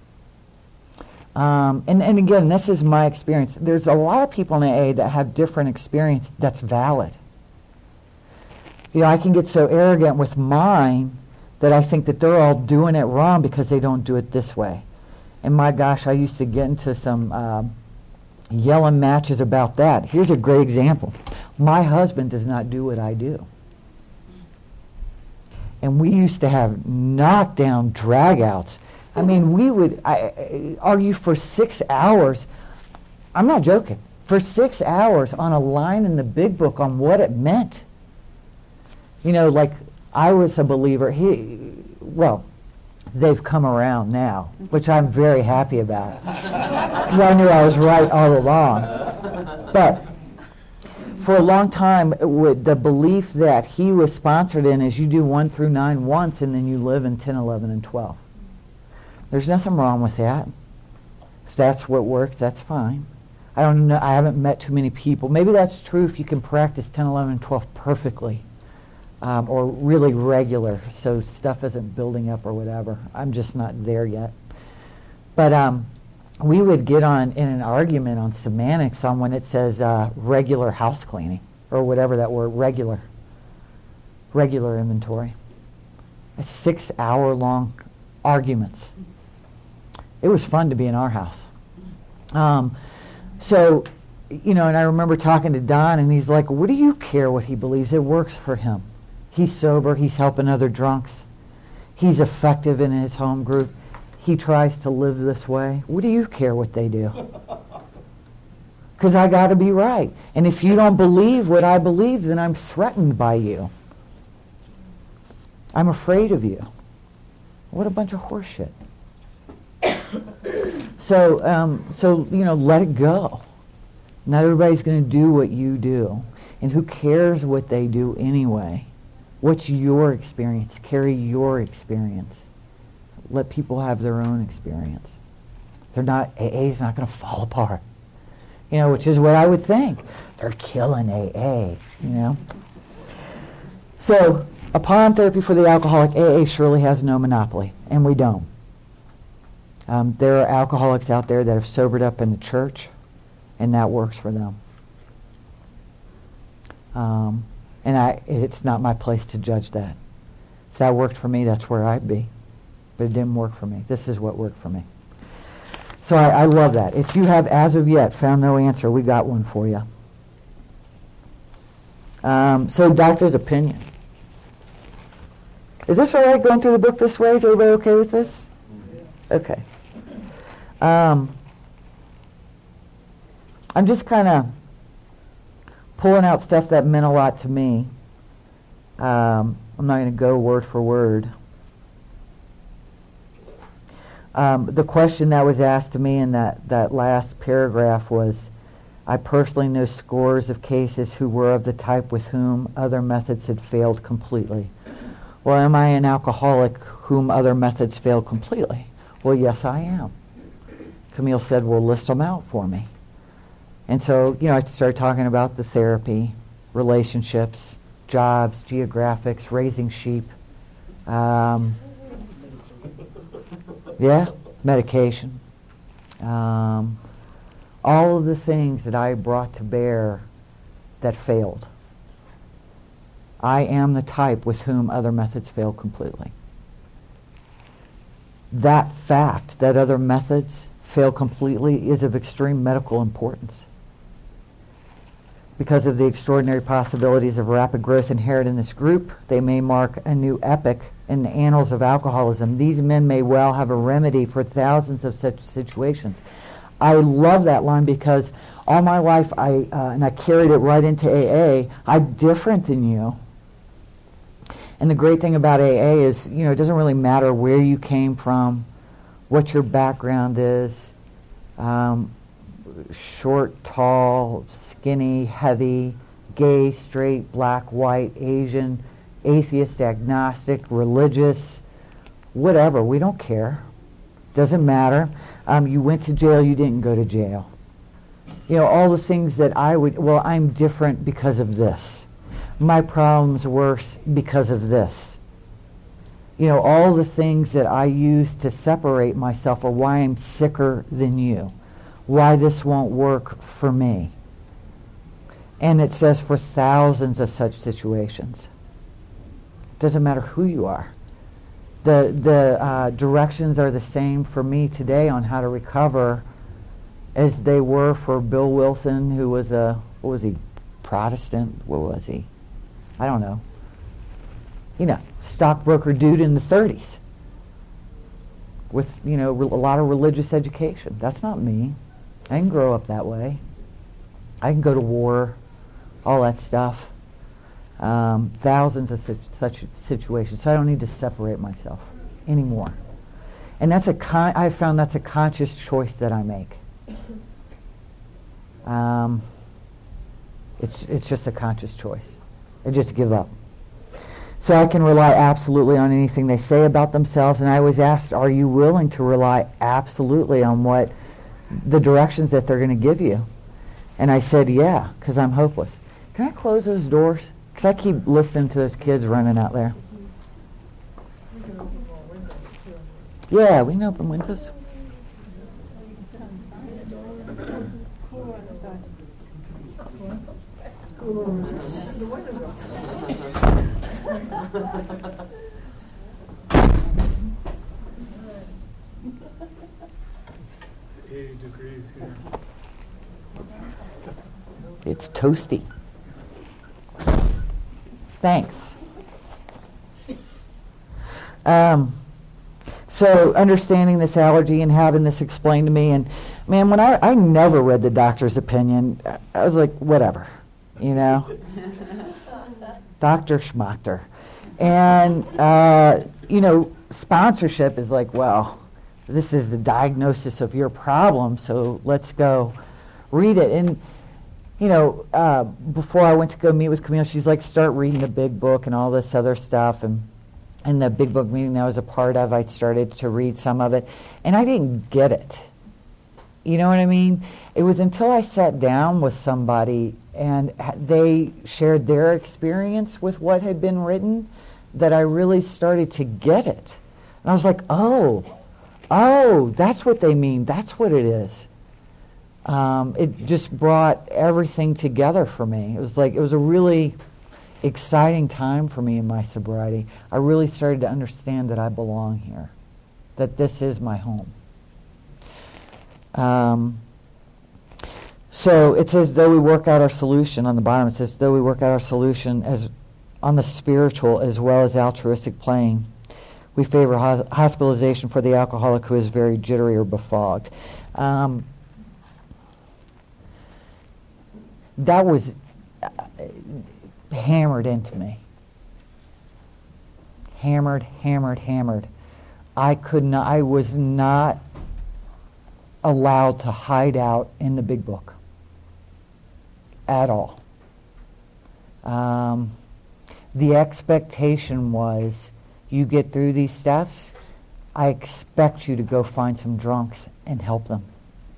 A: Um, and, and again, this is my experience. There's a lot of people in A A that have different experience that's valid. You know, I can get so arrogant with mine that I think that they're all doing it wrong because they don't do it this way. And my gosh, I used to get into some um, yelling matches about that. Here's a great example. My husband does not do what I do. And we used to have knockdown dragouts. I mean, we would I, I, argue for six hours. I'm not joking. For six hours on a line in the big book on what it meant. You know, like I was a believer. He, well, they've come around now, which I'm very happy about. Because I knew I was right all along. But for a long time, with the belief that he was sponsored in is you do one through nine once and then you live in ten, eleven, and twelve. There's nothing wrong with that. If that's what works, that's fine. I don't know. I haven't met too many people. Maybe that's true if you can practice ten, eleven, and twelve perfectly. Um, or really regular, so stuff isn't building up or whatever. I'm just not there yet. But um, we would get on in an argument on semantics on when it says uh, regular house cleaning, or whatever that word, regular. Regular inventory. It's six hour long arguments. It was fun to be in our house. Um, so, you know, and I remember talking to Don, and he's like, what do you care what he believes? It works for him. He's sober. He's helping other drunks. He's effective in his home group. He tries to live this way. What do you care what they do? because I got to be right. And if you don't believe what I believe, then I'm threatened by you. I'm afraid of you. What a bunch of horseshit. So, um, so you know, let it go. Not everybody's going to do what you do. And who cares what they do anyway? What's your experience? Carry your experience. Let people have their own experience. They're not, A A is not going to fall apart. You know, which is what I would think. They're killing A A, you know. So, upon therapy for the alcoholic, A A surely has no monopoly, and we don't. Um, there are alcoholics out there that have sobered up in the church, and that works for them. Um, and I, it's not my place to judge that. If that worked for me, that's where I'd be. But it didn't work for me. This is what worked for me. So I, I love that. If you have, as of yet, found no answer, we got one for you. Um, so doctor's opinion. Is this all right going through the book this way? Is everybody okay with this? Okay. Um, I'm just kind of pulling out stuff that meant a lot to me. Um, I'm not going to go word for word. Um, the question that was asked to me in that, that last paragraph was, I personally know scores of cases who were of the type with whom other methods had failed completely. Well, am I an alcoholic whom other methods failed completely? Well, yes, I am. Camille said, well, list them out for me. And so, you know, I started talking about the therapy, relationships, jobs, geographics, raising sheep. Um, yeah, medication. Um, all of the things that I brought to bear that failed. I am the type with whom other methods fail completely. That fact that other methods fail completely is of extreme medical importance. Because of the extraordinary possibilities of rapid growth inherent in this group, they may mark a new epoch in the annals of alcoholism. These men may well have a remedy for thousands of such situations. I love that line because all my life, I uh, and I carried it right into A A, I'm different than you. And the great thing about A A is, you know, it doesn't really matter where you came from, what your background is, um, short, tall, skinny, heavy, gay, straight, black, white, Asian, atheist, agnostic, religious, whatever. We don't care. Doesn't matter. Um, you went to jail, you didn't go to jail. You know, all the things that I would, well, I'm different because of this. My problem's worse because of this. You know, all the things that I use to separate myself are why I'm sicker than you, why this won't work for me. And it says for thousands of such situations. Doesn't matter who you are. The, the uh, directions are the same for me today on how to recover as they were for Bill Wilson, who was a, what was he, Protestant? What was he? I don't know. You know, stockbroker dude in the thirties with, you know, re- a lot of religious education. That's not me. I didn't grow up that way. I can go to war, all that stuff. Um, thousands of such, such situations. So I don't need to separate myself anymore. And that's a con- I found that's a conscious choice that I make. Um, it's it's just a conscious choice. I just give up. So I can rely absolutely on anything they say about themselves. And I was asked, are you willing to rely absolutely on what the directions that they're going to give you? And I said, yeah, because I'm hopeless. Can I close those doors? Because I keep listening to those kids running out there. Yeah, we can open windows.
B: It's eighty degrees here.
A: It's toasty. Thanks. Um, so understanding this allergy and having this explained to me, and man, when I, I never read the doctor's opinion, I was like, whatever, you know, Doctor Schmachter. And, uh, you know, sponsorship is like, well, this is the diagnosis of your problem, so let's go read it. And, you know, uh, before I went to go meet with Camille, she's like, start reading the big book and all this other stuff. And in the big book meeting that I was a part of, I started to read some of it, and I didn't get it. You know what I mean? It was until I sat down with somebody and they shared their experience with what had been written that I really started to get it. And I was like, oh, oh, that's what they mean. That's what it is. Um, it just brought everything together for me. It was like, it was a really exciting time for me in my sobriety. I really started to understand that I belong here, that this is my home. Um, so it says, though we work out our solution, on the bottom it says, though we work out our solution as on the spiritual as well as altruistic plane, we favor ho- hospitalization for the alcoholic who is very jittery or befogged. Um, that was uh, hammered into me. Hammered, hammered, hammered. I could not, I was not allowed to hide out in the big book at all. Um, the expectation was, you get through these steps, I expect you to go find some drunks and help them.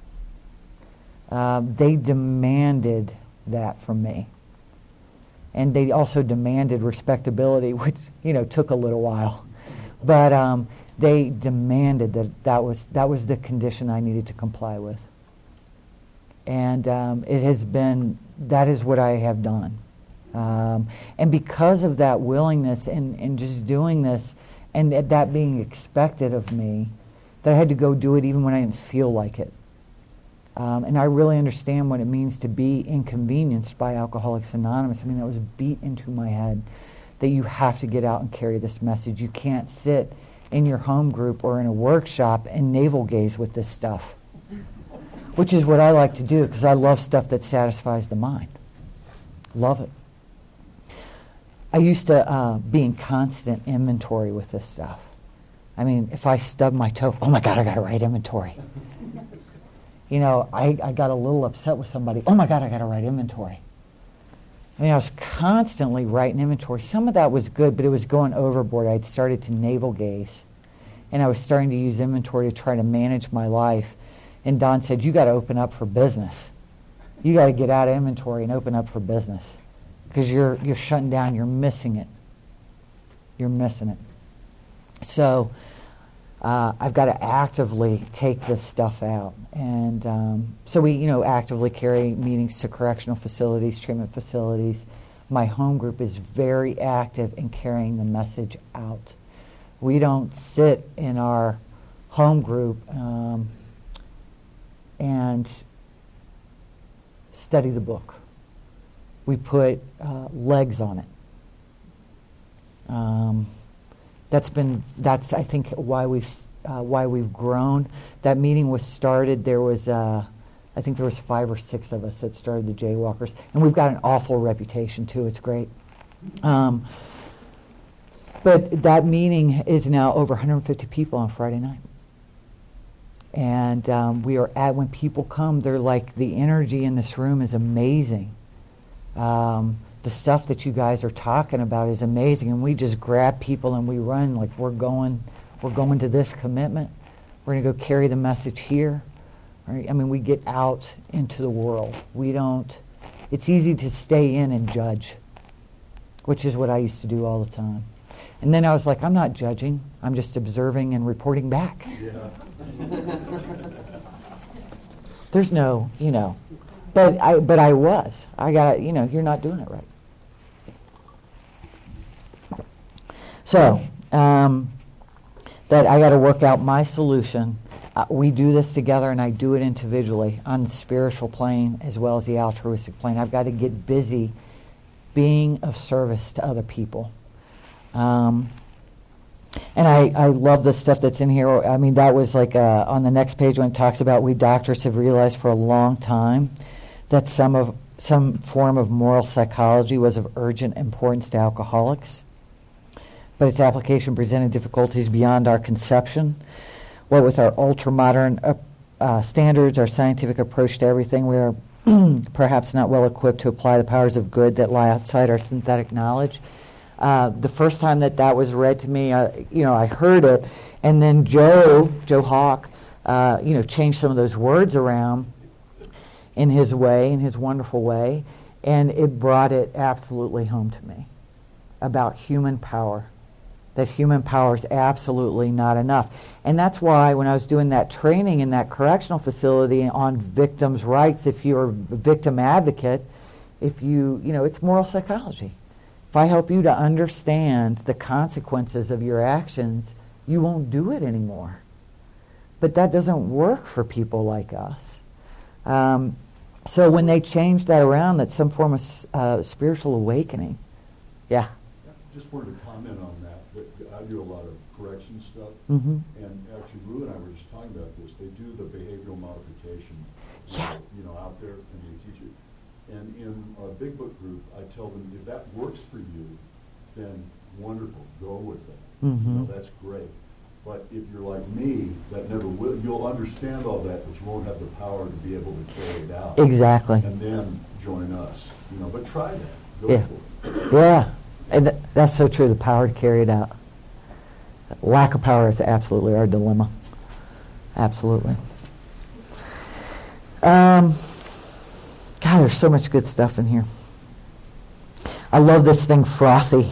A: Uh, they demanded that from me. And they also demanded respectability, which, you know, took a little while. But um, they demanded that that was, that was the condition I needed to comply with. And um, it has been, that is what I have done. Um, and because of that willingness and, and just doing this, and that being expected of me, that I had to go do it even when I didn't feel like it. Um, and I really understand what it means to be inconvenienced by Alcoholics Anonymous. I mean, that was beat into my head, that you have to get out and carry this message. You can't sit in your home group or in a workshop and navel gaze with this stuff, which is what I like to do because I love stuff that satisfies the mind. Love it. I used to uh, be in constant inventory with this stuff. I mean, if I stub my toe, oh my God, I got to write inventory. You know, I, I got a little upset with somebody. Oh my God, I got to write inventory. I mean, I was constantly writing inventory. Some of that was good, but it was going overboard. I'd started to navel gaze, and I was starting to use inventory to try to manage my life. And Don said, you got to open up for business. You got to get out of inventory and open up for business. Because you're you're shutting down, you're missing it. You're missing it. So uh, I've got to actively take this stuff out. And um, so we, you know, actively carry meetings to correctional facilities, treatment facilities. My home group is very active in carrying the message out. We don't sit in our home group um, and study the book. We put uh, legs on it. Um, that's been that's I think why we've uh, why we've grown. That meeting was started. There was uh, I think there was five or six of us that started the Jaywalkers, and we've got an awful reputation too. It's great. Um, but that meeting is now over one hundred fifty people on Friday night. And um, we are at when people come, they're like, the energy in this room is amazing. Um, the stuff that you guys are talking about is amazing, and we just grab people and we run like we're going, we're going to this commitment. We're going to go carry the message here. Right? I mean, we get out into the world. We don't. It's easy to stay in and judge, which is what I used to do all the time. And then I was like, I'm not judging. I'm just observing and reporting back. Yeah. There's no, you know. But I, but I was. I got, you know, you're not doing it right. So, um, that I got to work out my solution. Uh, we do this together, and I do it individually on the spiritual plane as well as the altruistic plane. I've got to get busy being of service to other people. Um, And I, I love the stuff that's in here. I mean, that was like uh, on the next page when it talks about we doctors have realized for a long time that some of some form of moral psychology was of urgent importance to alcoholics, but its application presented difficulties beyond our conception. What with our ultra-modern uh, uh, standards, our scientific approach to everything, we are perhaps not well equipped to apply the powers of good that lie outside our synthetic knowledge. Uh, the first time that that was read to me, uh, you know, I heard it, and then Joe, Joe Hawk, uh, you know, changed some of those words around in his way, in his wonderful way, and it brought it absolutely home to me about human power, that human power is absolutely not enough. And that's why when I was doing that training in that correctional facility on victims' rights, if you're a victim advocate, if you, you know, it's moral psychology. If I help you to understand the consequences of your actions, you won't do it anymore. But that doesn't work for people like us. Um, so when they changed that around, that's some form of uh, spiritual awakening. Yeah?
C: Just wanted to comment on that. I do a lot of correction stuff.
A: Mm-hmm.
C: And actually, Lou and I were just talking about this. They do the behavioral modification
A: yeah.
C: you know, out there, and they teach it. And in our Big Book group, I tell them, if that works for you, then wonderful, go with it.
A: Mm-hmm.
C: You know, that's great. But if you're like me, that never will, you'll understand all that, but you won't have the power to be able to carry it out.
A: Exactly.
C: And then join us. You know, but try that. Go
A: yeah.
C: for it.
A: Yeah. And th- that's so true, the power to carry it out. Lack of power is absolutely our dilemma. Absolutely. Um... God, there's so much good stuff in here. I love this thing, frothy.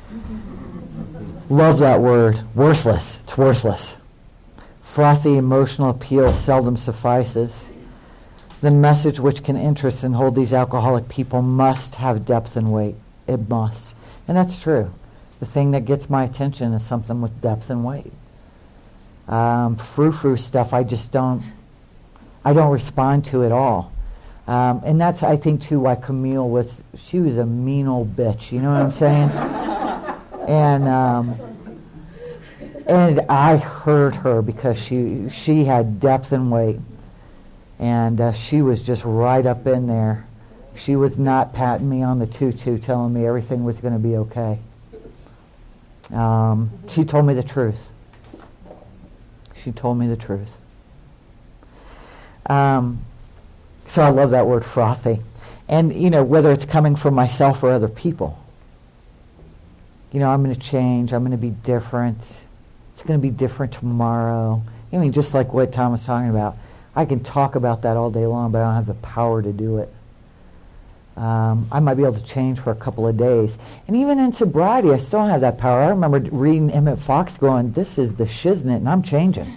A: Love that word. Worthless. It's worthless. Frothy emotional appeal seldom suffices. The message which can interest and hold these alcoholic people must have depth and weight. It must. And that's true. The thing that gets my attention is something with depth and weight. Um, frou-frou stuff, I just don't, I don't respond to at all. Um, and that's, I think, too, why Camille was, she was a mean old bitch, you know what I'm saying? and um, and I hurt her because she she had depth and weight. And uh, she was just right up in there. She was not patting me on the tutu, telling me everything was going to be okay. Um, she told me the truth. She told me the truth. Um... So I love that word, frothy. And, you know, whether it's coming from myself or other people. You know, I'm going to change. I'm going to be different. It's going to be different tomorrow. I mean, just like what Tom was talking about. I can talk about that all day long, but I don't have the power to do it. Um, I might be able to change for a couple of days. And even in sobriety, I still don't have that power. I remember reading Emmett Fox going, this is the shiznit, and I'm changing.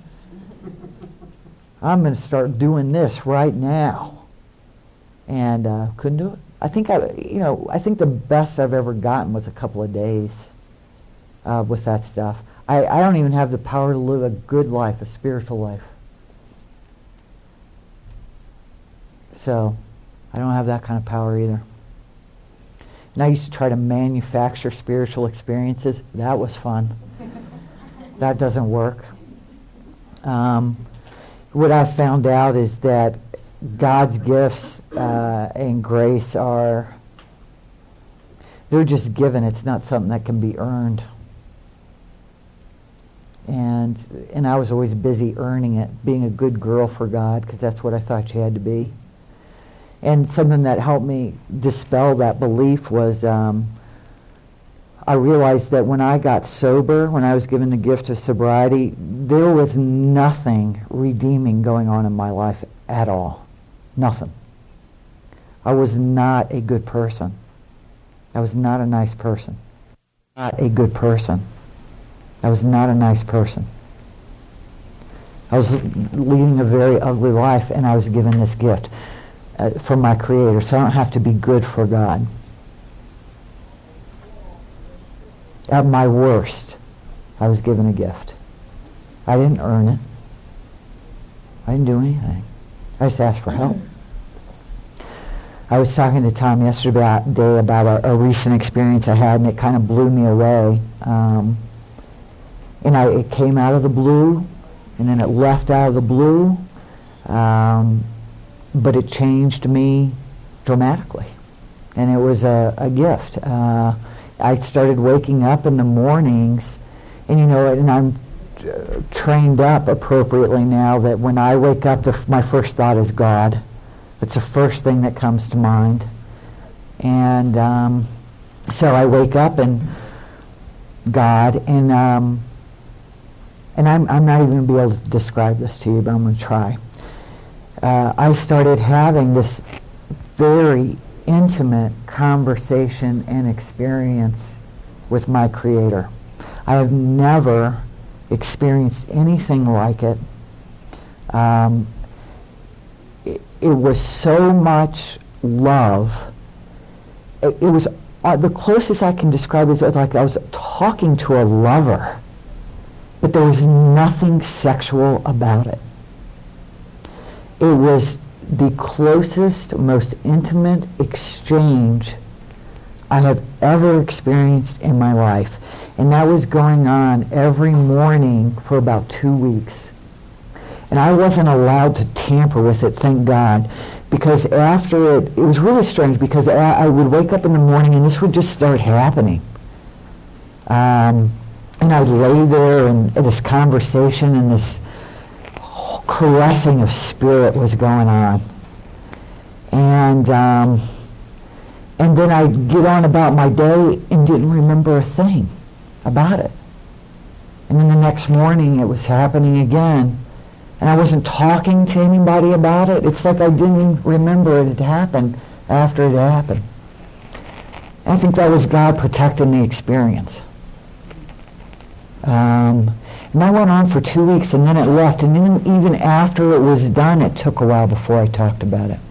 A: I'm going to start doing this right now. And uh, couldn't do it. I think I, you know, I think the best I've ever gotten was a couple of days uh, with that stuff. I, I don't even have the power to live a good life, a spiritual life. So I don't have that kind of power either. And I used to try to manufacture spiritual experiences. That was fun. That doesn't work. Um, what I found out is that God's gifts uh, and grace are, they're just given. It's not something that can be earned. And and I was always busy earning it, being a good girl for God, because that's what I thought you had to be. And something that helped me dispel that belief was um, I realized that when I got sober, when I was given the gift of sobriety, there was nothing redeeming going on in my life at all. Nothing. I was not a good person. I was not a nice person. Not a good person. I was not a nice person. I was leading a very ugly life, and I was given this gift uh, from my Creator, so I don't have to be good for God. At my worst, I was given a gift. I didn't earn it. I didn't do anything. I just asked for help. I was talking to Tom yesterday about a recent experience I had, and it kind of blew me away. Um, and I, it came out of the blue, and then it left out of the blue, um, but it changed me dramatically, and it was a, a gift. Uh, I started waking up in the mornings, and you know, and I'm uh, trained up appropriately now that when I wake up, the, my first thought is God. It's the first thing that comes to mind. And um, so I wake up and God, and um, and I'm, I'm not even going to be able to describe this to you, but I'm going to try. Uh, I started having this very intimate conversation and experience with my Creator. I have never experienced anything like it. Um, it, it was so much love. It, it was uh, the closest I can describe it is like I was talking to a lover, but there was nothing sexual about it. It was the closest, most intimate exchange I have ever experienced in my life. And that was going on every morning for about two weeks. And I wasn't allowed to tamper with it, thank God, because after it, it was really strange because I, I would wake up in the morning and this would just start happening. Um, and I'd lay there and, and this conversation and this caressing of spirit was going on. And um, and then I'd get on about my day and didn't remember a thing about it. And then the next morning it was happening again. And I wasn't talking to anybody about it. It's like I didn't remember it had happened after it happened. And I think that was God protecting the experience. Um, and that went on for two weeks and then it left. And then even after it was done, it took a while before I talked about it.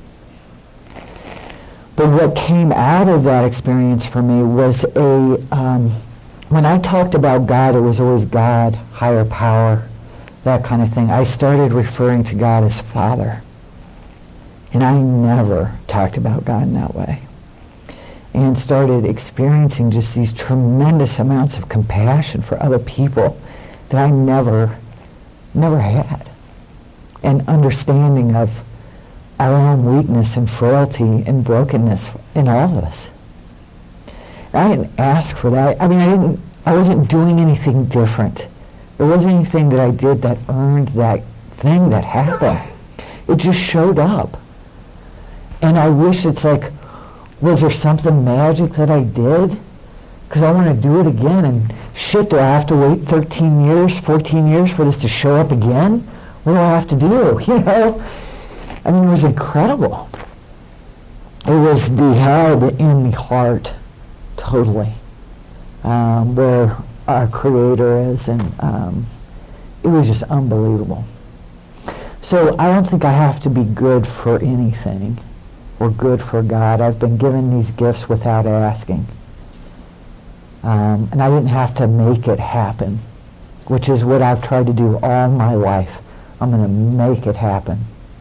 A: But what came out of that experience for me was a, um, when I talked about God, it was always God, higher power, that kind of thing. I started referring to God as Father. And I never talked about God in that way. And started experiencing just these tremendous amounts of compassion for other people that I never, never had. And understanding of our own weakness and frailty and brokenness in all of us. I didn't ask for that. I mean, I didn't. I wasn't doing anything different. There wasn't anything that I did that earned that thing that happened. It just showed up. And I wish it's like, was there something magic that I did? Because I want to do it again. And shit, do I have to wait thirteen years, fourteen years for this to show up again? What do I have to do? You know? I mean, it was incredible. It was the head in the heart, totally, um, where our Creator is, and um, it was just unbelievable. So I don't think I have to be good for anything or good for God. I've been given these gifts without asking. Um, and I didn't have to make it happen, which is what I've tried to do all my life. I'm going to make it happen.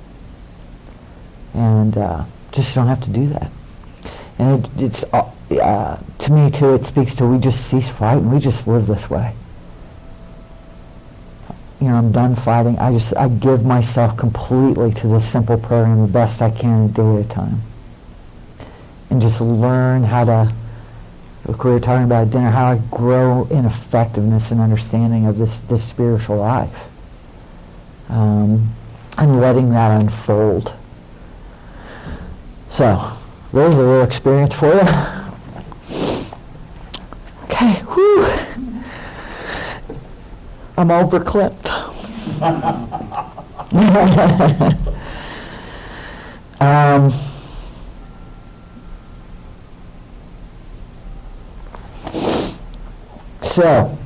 A: And uh, just don't have to do that. And it, it's uh, uh, to me too, it speaks to we just cease fighting. We just live this way. You know, I'm done fighting. I just I give myself completely to this simple program the best I can a day at a time. And just learn how to, like we were talking about at dinner, how I grow in effectiveness and understanding of this, this spiritual life. Um, and letting that unfold. So, there's a little experience for you. Okay, whew. I'm overclipped. um, so,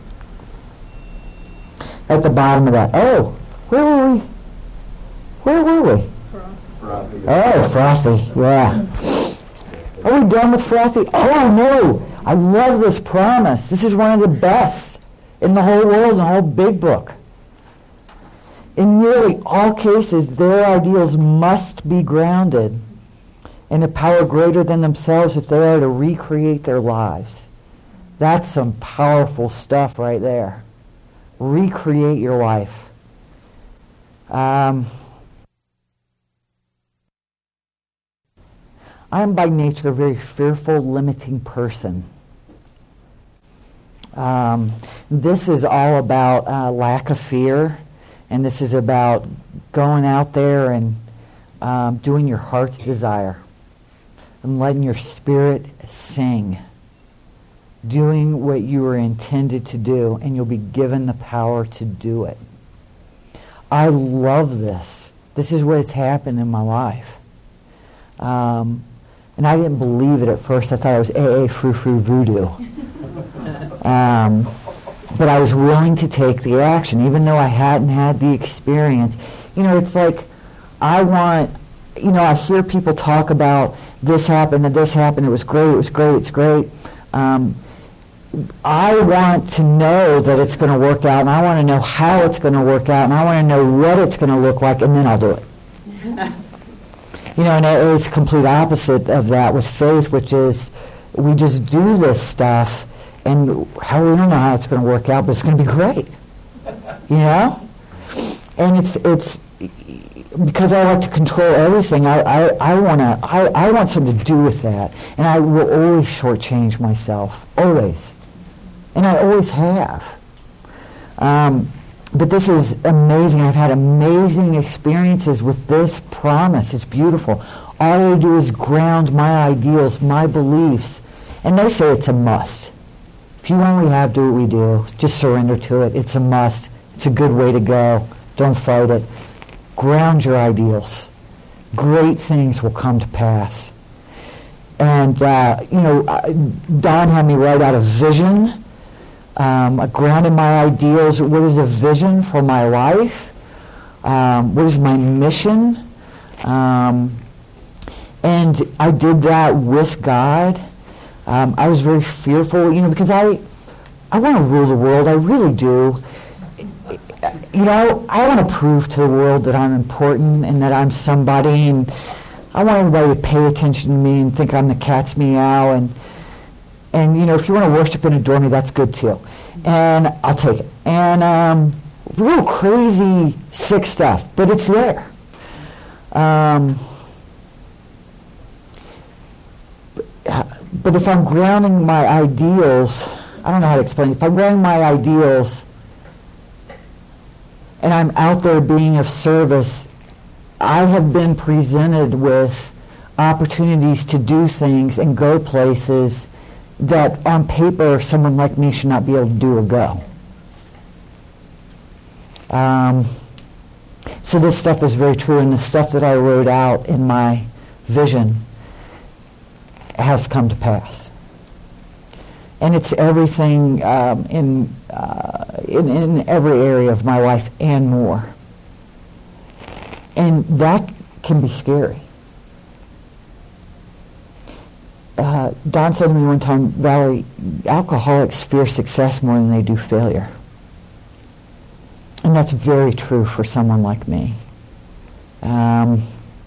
A: at the bottom of that, oh, where were we? Where were we?
C: Frothy.
A: Oh, Frothy, yeah. Are we done with Frothy? Oh, no. I love this promise. This is one of the best in the whole world, in the whole big book. In nearly all cases, their ideals must be grounded in a power greater than themselves if they are to recreate their lives. That's some powerful stuff right there. recreate your life. Um, I am by nature a very fearful, limiting person. Um, this is all about uh, lack of fear, and this is about going out there and um, doing your heart's desire and letting your spirit sing, doing what you were intended to do, and you'll be given the power to do it. I love this. This is what has happened in my life. Um, and I didn't believe it at first. I thought it was A A frou-frou voodoo. Um, but I was willing to take the action, even though I hadn't had the experience. You know, it's like I want, you know, I hear people talk about this happened and this happened. It was great, it was great, it's great. Um, I want to know that it's going to work out, and I want to know how it's going to work out, and I want to know what it's going to look like, and then I'll do it. You know, and it is the complete opposite of that with faith, which is we just do this stuff, and how we don't know how it's going to work out, but it's going to be great. You know? And it's it's because I like to control everything. I I, I want to I, I want something to do with that, and I will always shortchange myself, always, and I always have. Um, but this is amazing. I've had amazing experiences with this promise. It's beautiful. All I do is ground my ideals, my beliefs, and they say it's a must. If you only have, do what we do. Just surrender to it. It's a must. It's a good way to go. Don't fight it. Ground your ideals. Great things will come to pass. And, uh, you know, Don had me write out a vision. Um, I grounded my ideals. What is a vision for my life? Um, what is my mission? Um, and I did that with God. Um, I was very fearful, you know, because I, I want to rule the world. I really do. You know, I want to prove to the world that I'm important and that I'm somebody, and I want everybody to pay attention to me and think I'm the cat's meow. And, and you know, if you want to worship and adore me, that's good too. And I'll take it. And um, real crazy, sick stuff, but it's there. Um, But if I'm grounding my ideals, I don't know how to explain it. If I'm grounding my ideals and I'm out there being of service, I have been presented with opportunities to do things and go places that on paper someone like me should not be able to do or go. Um, so this stuff is very true, and the stuff that I wrote out in my vision has come to pass. And it's everything um, in, uh, in in every area of my life and more. And that can be scary. Uh, Don said to me one time, Valerie, alcoholics fear success more than they do failure. And that's very true for someone like me. Um,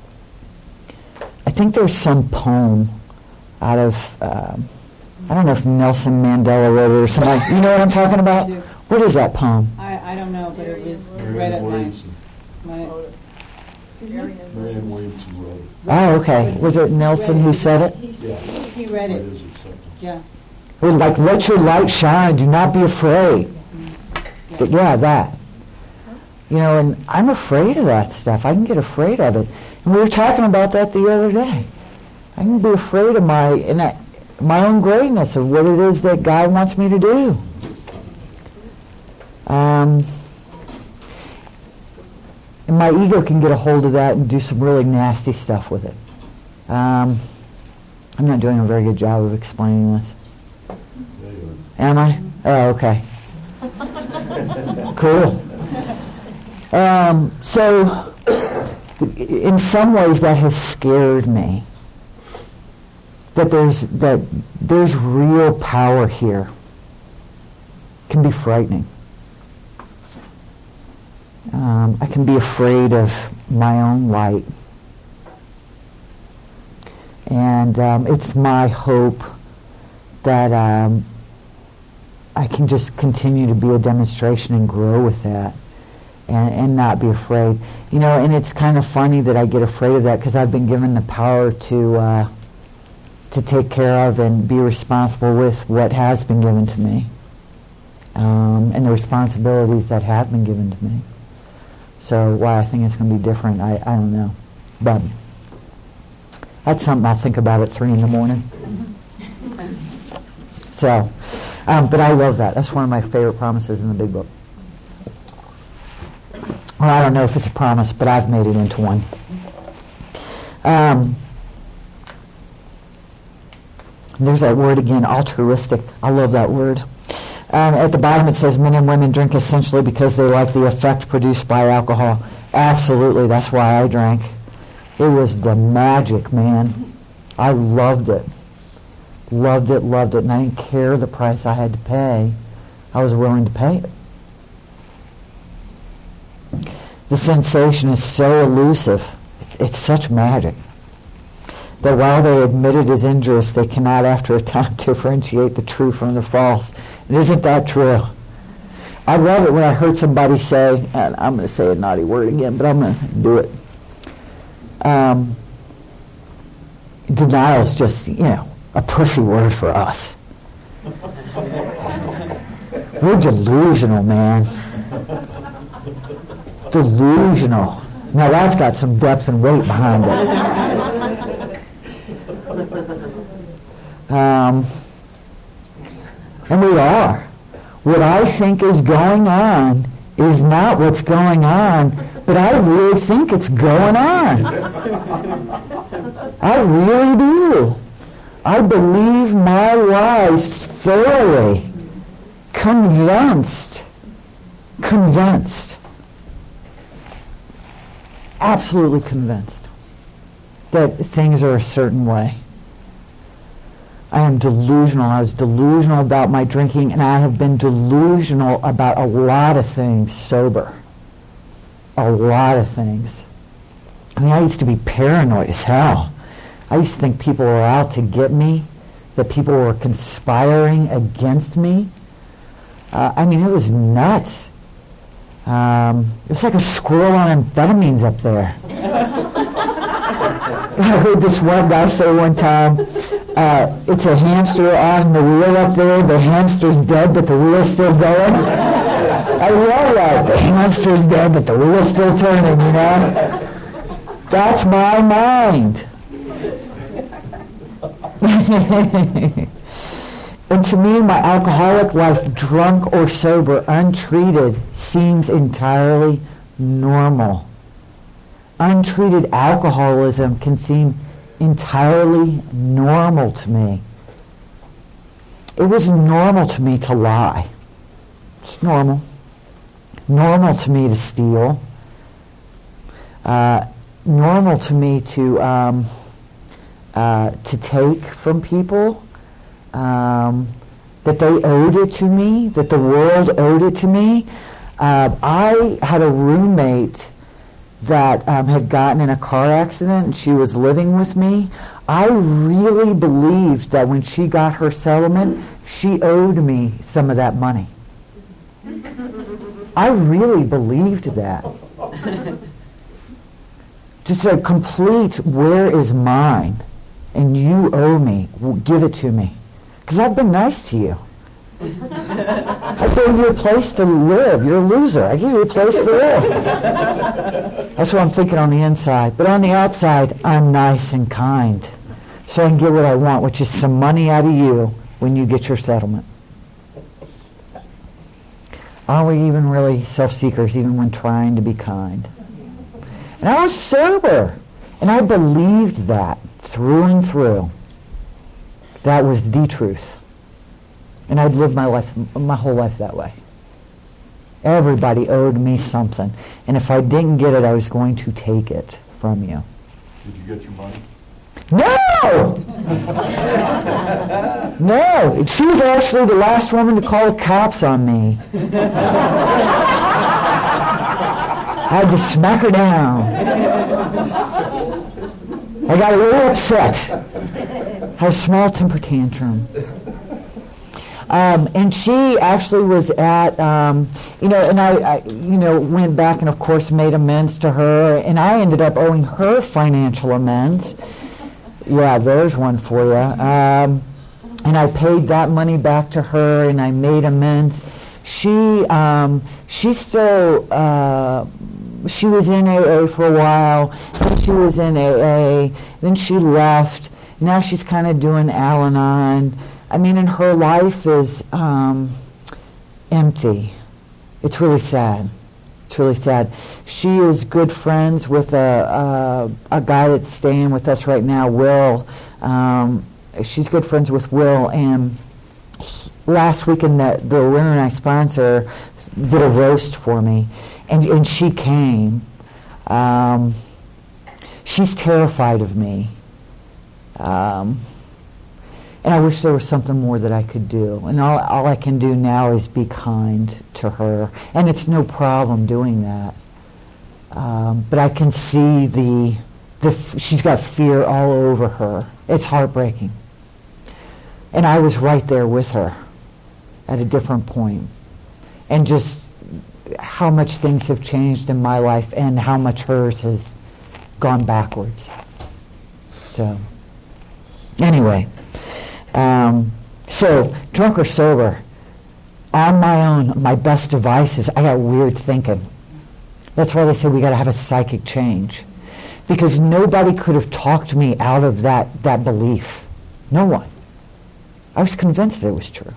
A: I think there's some poem out of, um, I don't know if Nelson Mandela wrote it or somebody. You know what I'm talking about?
D: I do.
A: What is that poem?
D: I, I don't know, but it was
C: Marianne
D: right at my,
C: Williamson.
D: my
C: Marianne Williamson wrote it.
A: Oh, okay. Was it Nelson who said it?
C: Yeah.
D: He read
C: By
D: it,
C: his acceptance.
D: yeah.
A: Well, like, let your light shine. Do not be afraid. But yeah, that. You know, and I'm afraid of that stuff. I can get afraid of it. And we were talking about that the other day. I can be afraid of my and I, my own greatness, of what it is that God wants me to do. Um, and my ego can get a hold of that and do some really nasty stuff with it. Um, I'm not doing a very good job of explaining this.
C: There you
A: Am I? Oh, okay. Cool. Um, so, in some ways, that has scared me. That there's that there's real power here. It can be frightening. Um, I can be afraid of my own light. And um, it's my hope that um, I can just continue to be a demonstration and grow with that and, and not be afraid. You know, and it's kind of funny that I get afraid of that because I've been given the power to uh, to take care of and be responsible with what has been given to me um, and the responsibilities that have been given to me. So why I think it's going to be different, I, I don't know. But that's something I'll think about at three in the morning. So, um, but I love that. That's one of my favorite promises in the big book. Well, I don't know if it's a promise, but I've made it into one. Um, there's that word again, altruistic. I love that word. Um, at the bottom it says men and women drink essentially because they like the effect produced by alcohol. Absolutely, that's why I drank. It was the magic, man. I loved it. Loved it, loved it, and I didn't care the price I had to pay. I was willing to pay it. The sensation is so elusive. It's, it's such magic that while they admit it is injurious, they cannot after a time differentiate the true from the false. And isn't that true? I love it when I heard somebody say, and I'm going to say a naughty word again, but I'm going to do it. Um, denial is just, you know, a pussy word for us. We're delusional, man. Delusional. Now that's got some depth and weight behind it. Um, and we are. What I think is going on is not what's going on, but I really think it's going on. I really do. I believe my lies thoroughly. Convinced. Convinced. Absolutely convinced that things are a certain way. I am delusional. I was delusional about my drinking, and I have been delusional about a lot of things sober. A lot of things. I mean, I used to be paranoid as hell. I used to think people were out to get me, that people were conspiring against me. Uh, I mean, it was nuts. Um, it was like a squirrel on amphetamines up there. I heard this one guy say one time, uh, it's a hamster on the wheel up there. The hamster's dead, but the wheel's still going. I love that. The hamster's dead, but the wheel's still turning, you know? That's my mind. And to me, my alcoholic life, drunk or sober, untreated, seems entirely normal. Untreated alcoholism can seem entirely normal to me. It was normal to me to lie. It's normal. Normal to me to steal. Uh, normal to me to um, uh, to take from people. Um, that they owed it to me, that the world owed it to me. Uh, I had a roommate that um, had gotten in a car accident and she was living with me. I really believed that when she got her settlement, she owed me some of that money. I really believed that. Just a complete, where is mine? And you owe me. Well, give it to me. Because I've been nice to you. I gave you a place to live. You're a loser. I gave you a place to live. That's what I'm thinking on the inside. But on the outside, I'm nice and kind. So I can get what I want, which is some money out of you when you get your settlement. Are we even really self-seekers, even when trying to be kind? And I was sober. And I believed that through and through. That was the truth. And I'd lived my life, my whole life that way. Everybody owed me something. And if I didn't get it, I was going to take it from you.
C: Did you get your money?
A: No! No! She was actually the last woman to call the cops on me. I had to smack her down. I got a little upset. Had a small temper tantrum. Um, and she actually was at, um, you know, and I, I, you know, went back and of course made amends to her, and I ended up owing her financial amends. Yeah, there's one for you. Um, and I paid that money back to her, and I made amends. She, um, she still, uh, she was in A A for a while, then she was in A A, then she left, now she's kind of doing Al-Anon. I mean, and her life is um, empty. It's really sad. It's really sad. She is good friends with a, a, a guy that's staying with us right now, Will. Um, she's good friends with Will, and he, last weekend the, the Winter Night sponsor did a roast for me, and, and she came. Um, she's terrified of me. Um, and I wish there was something more that I could do. And all, all I can do now is be kind to her. And it's no problem doing that. Um, but I can see the, the f- she's got fear all over her. It's heartbreaking. And I was right there with her at a different point. And just how much things have changed in my life and how much hers has gone backwards. So, anyway. Um, so, drunk or sober, on my own, my best device is I got weird thinking. That's why they say we got to have a psychic change. Because nobody could have talked me out of that, that belief. No one. I was convinced that it was true.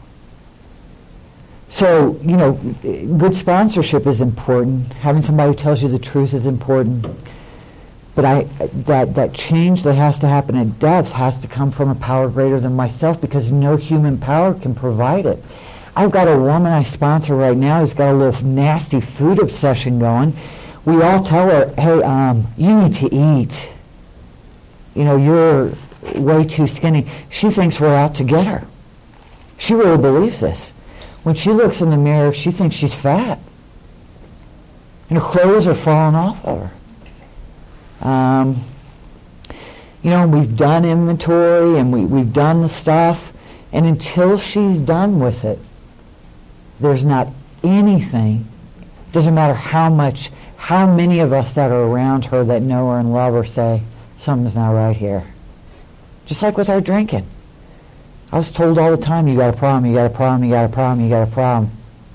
A: So, you know, good sponsorship is important. Having somebody who tells you the truth is important. But I, that, that change that has to happen at depth has to come from a power greater than myself, because no human power can provide it. I've got a woman I sponsor right now who's got a little nasty food obsession going. We all tell her, hey, um, you need to eat. You know, you're way too skinny. She thinks we're out to get her. She really believes this. When she looks in the mirror, she thinks she's fat. And her clothes are falling off of her. Um, you know, we've done inventory and we, we've done the stuff, and until she's done with it, there's not anything, doesn't matter how much, how many of us that are around her that know her and love her say, something's not right here. Just like with our drinking. I was told all the time, you got a problem, you got a problem, you got a problem, you got a problem.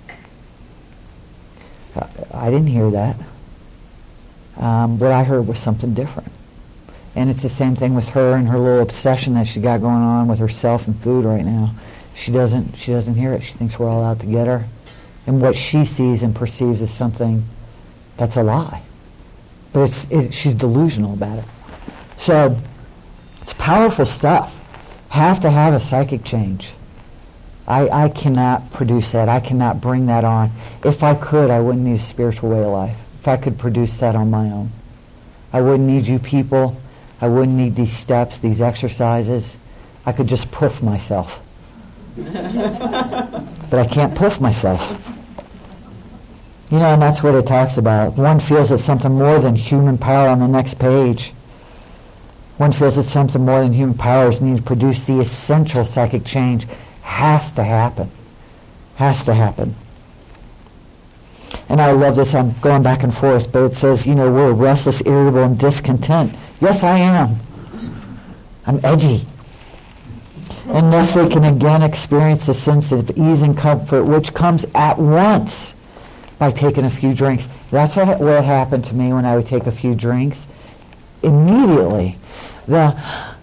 A: I, I didn't hear that. Um, what I heard was something different. And it's the same thing with her and her little obsession that she got going on with herself and food right now. She doesn't, she doesn't hear it. She thinks we're all out to get her. And what she sees and perceives is something that's a lie. But it's, it, she's delusional about it. So it's powerful stuff. Have to have a psychic change. I, I cannot produce that. I cannot bring that on. If I could, I wouldn't need a spiritual way of life. If I could produce that on my own. I wouldn't need you people. I wouldn't need these steps, these exercises. I could just poof myself. But I can't poof myself. You know, and that's what it talks about. One feels it's something more than human power on the next page. One feels it's something more than human powers need to produce the essential psychic change. Has to happen. Has to happen. And I love this, I'm going back and forth, but it says, you know, we're restless, irritable, and discontent. Yes, I am. I'm edgy. Unless they can again experience the sense of ease and comfort, which comes at once by taking a few drinks. That's what, what happened to me when I would take a few drinks. Immediately, the,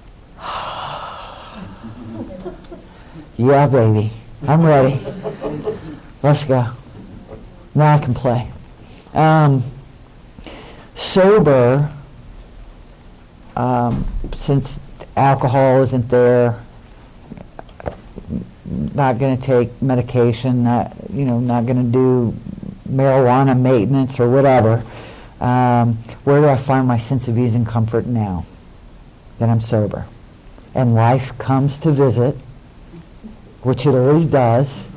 A: yeah, baby, I'm ready. Let's go. Now I can play. Um, sober, um, since alcohol isn't there, not going to take medication, not, you know, not going to do marijuana maintenance or whatever. Um, where do I find my sense of ease and comfort now that I'm sober? And life comes to visit, which it always does.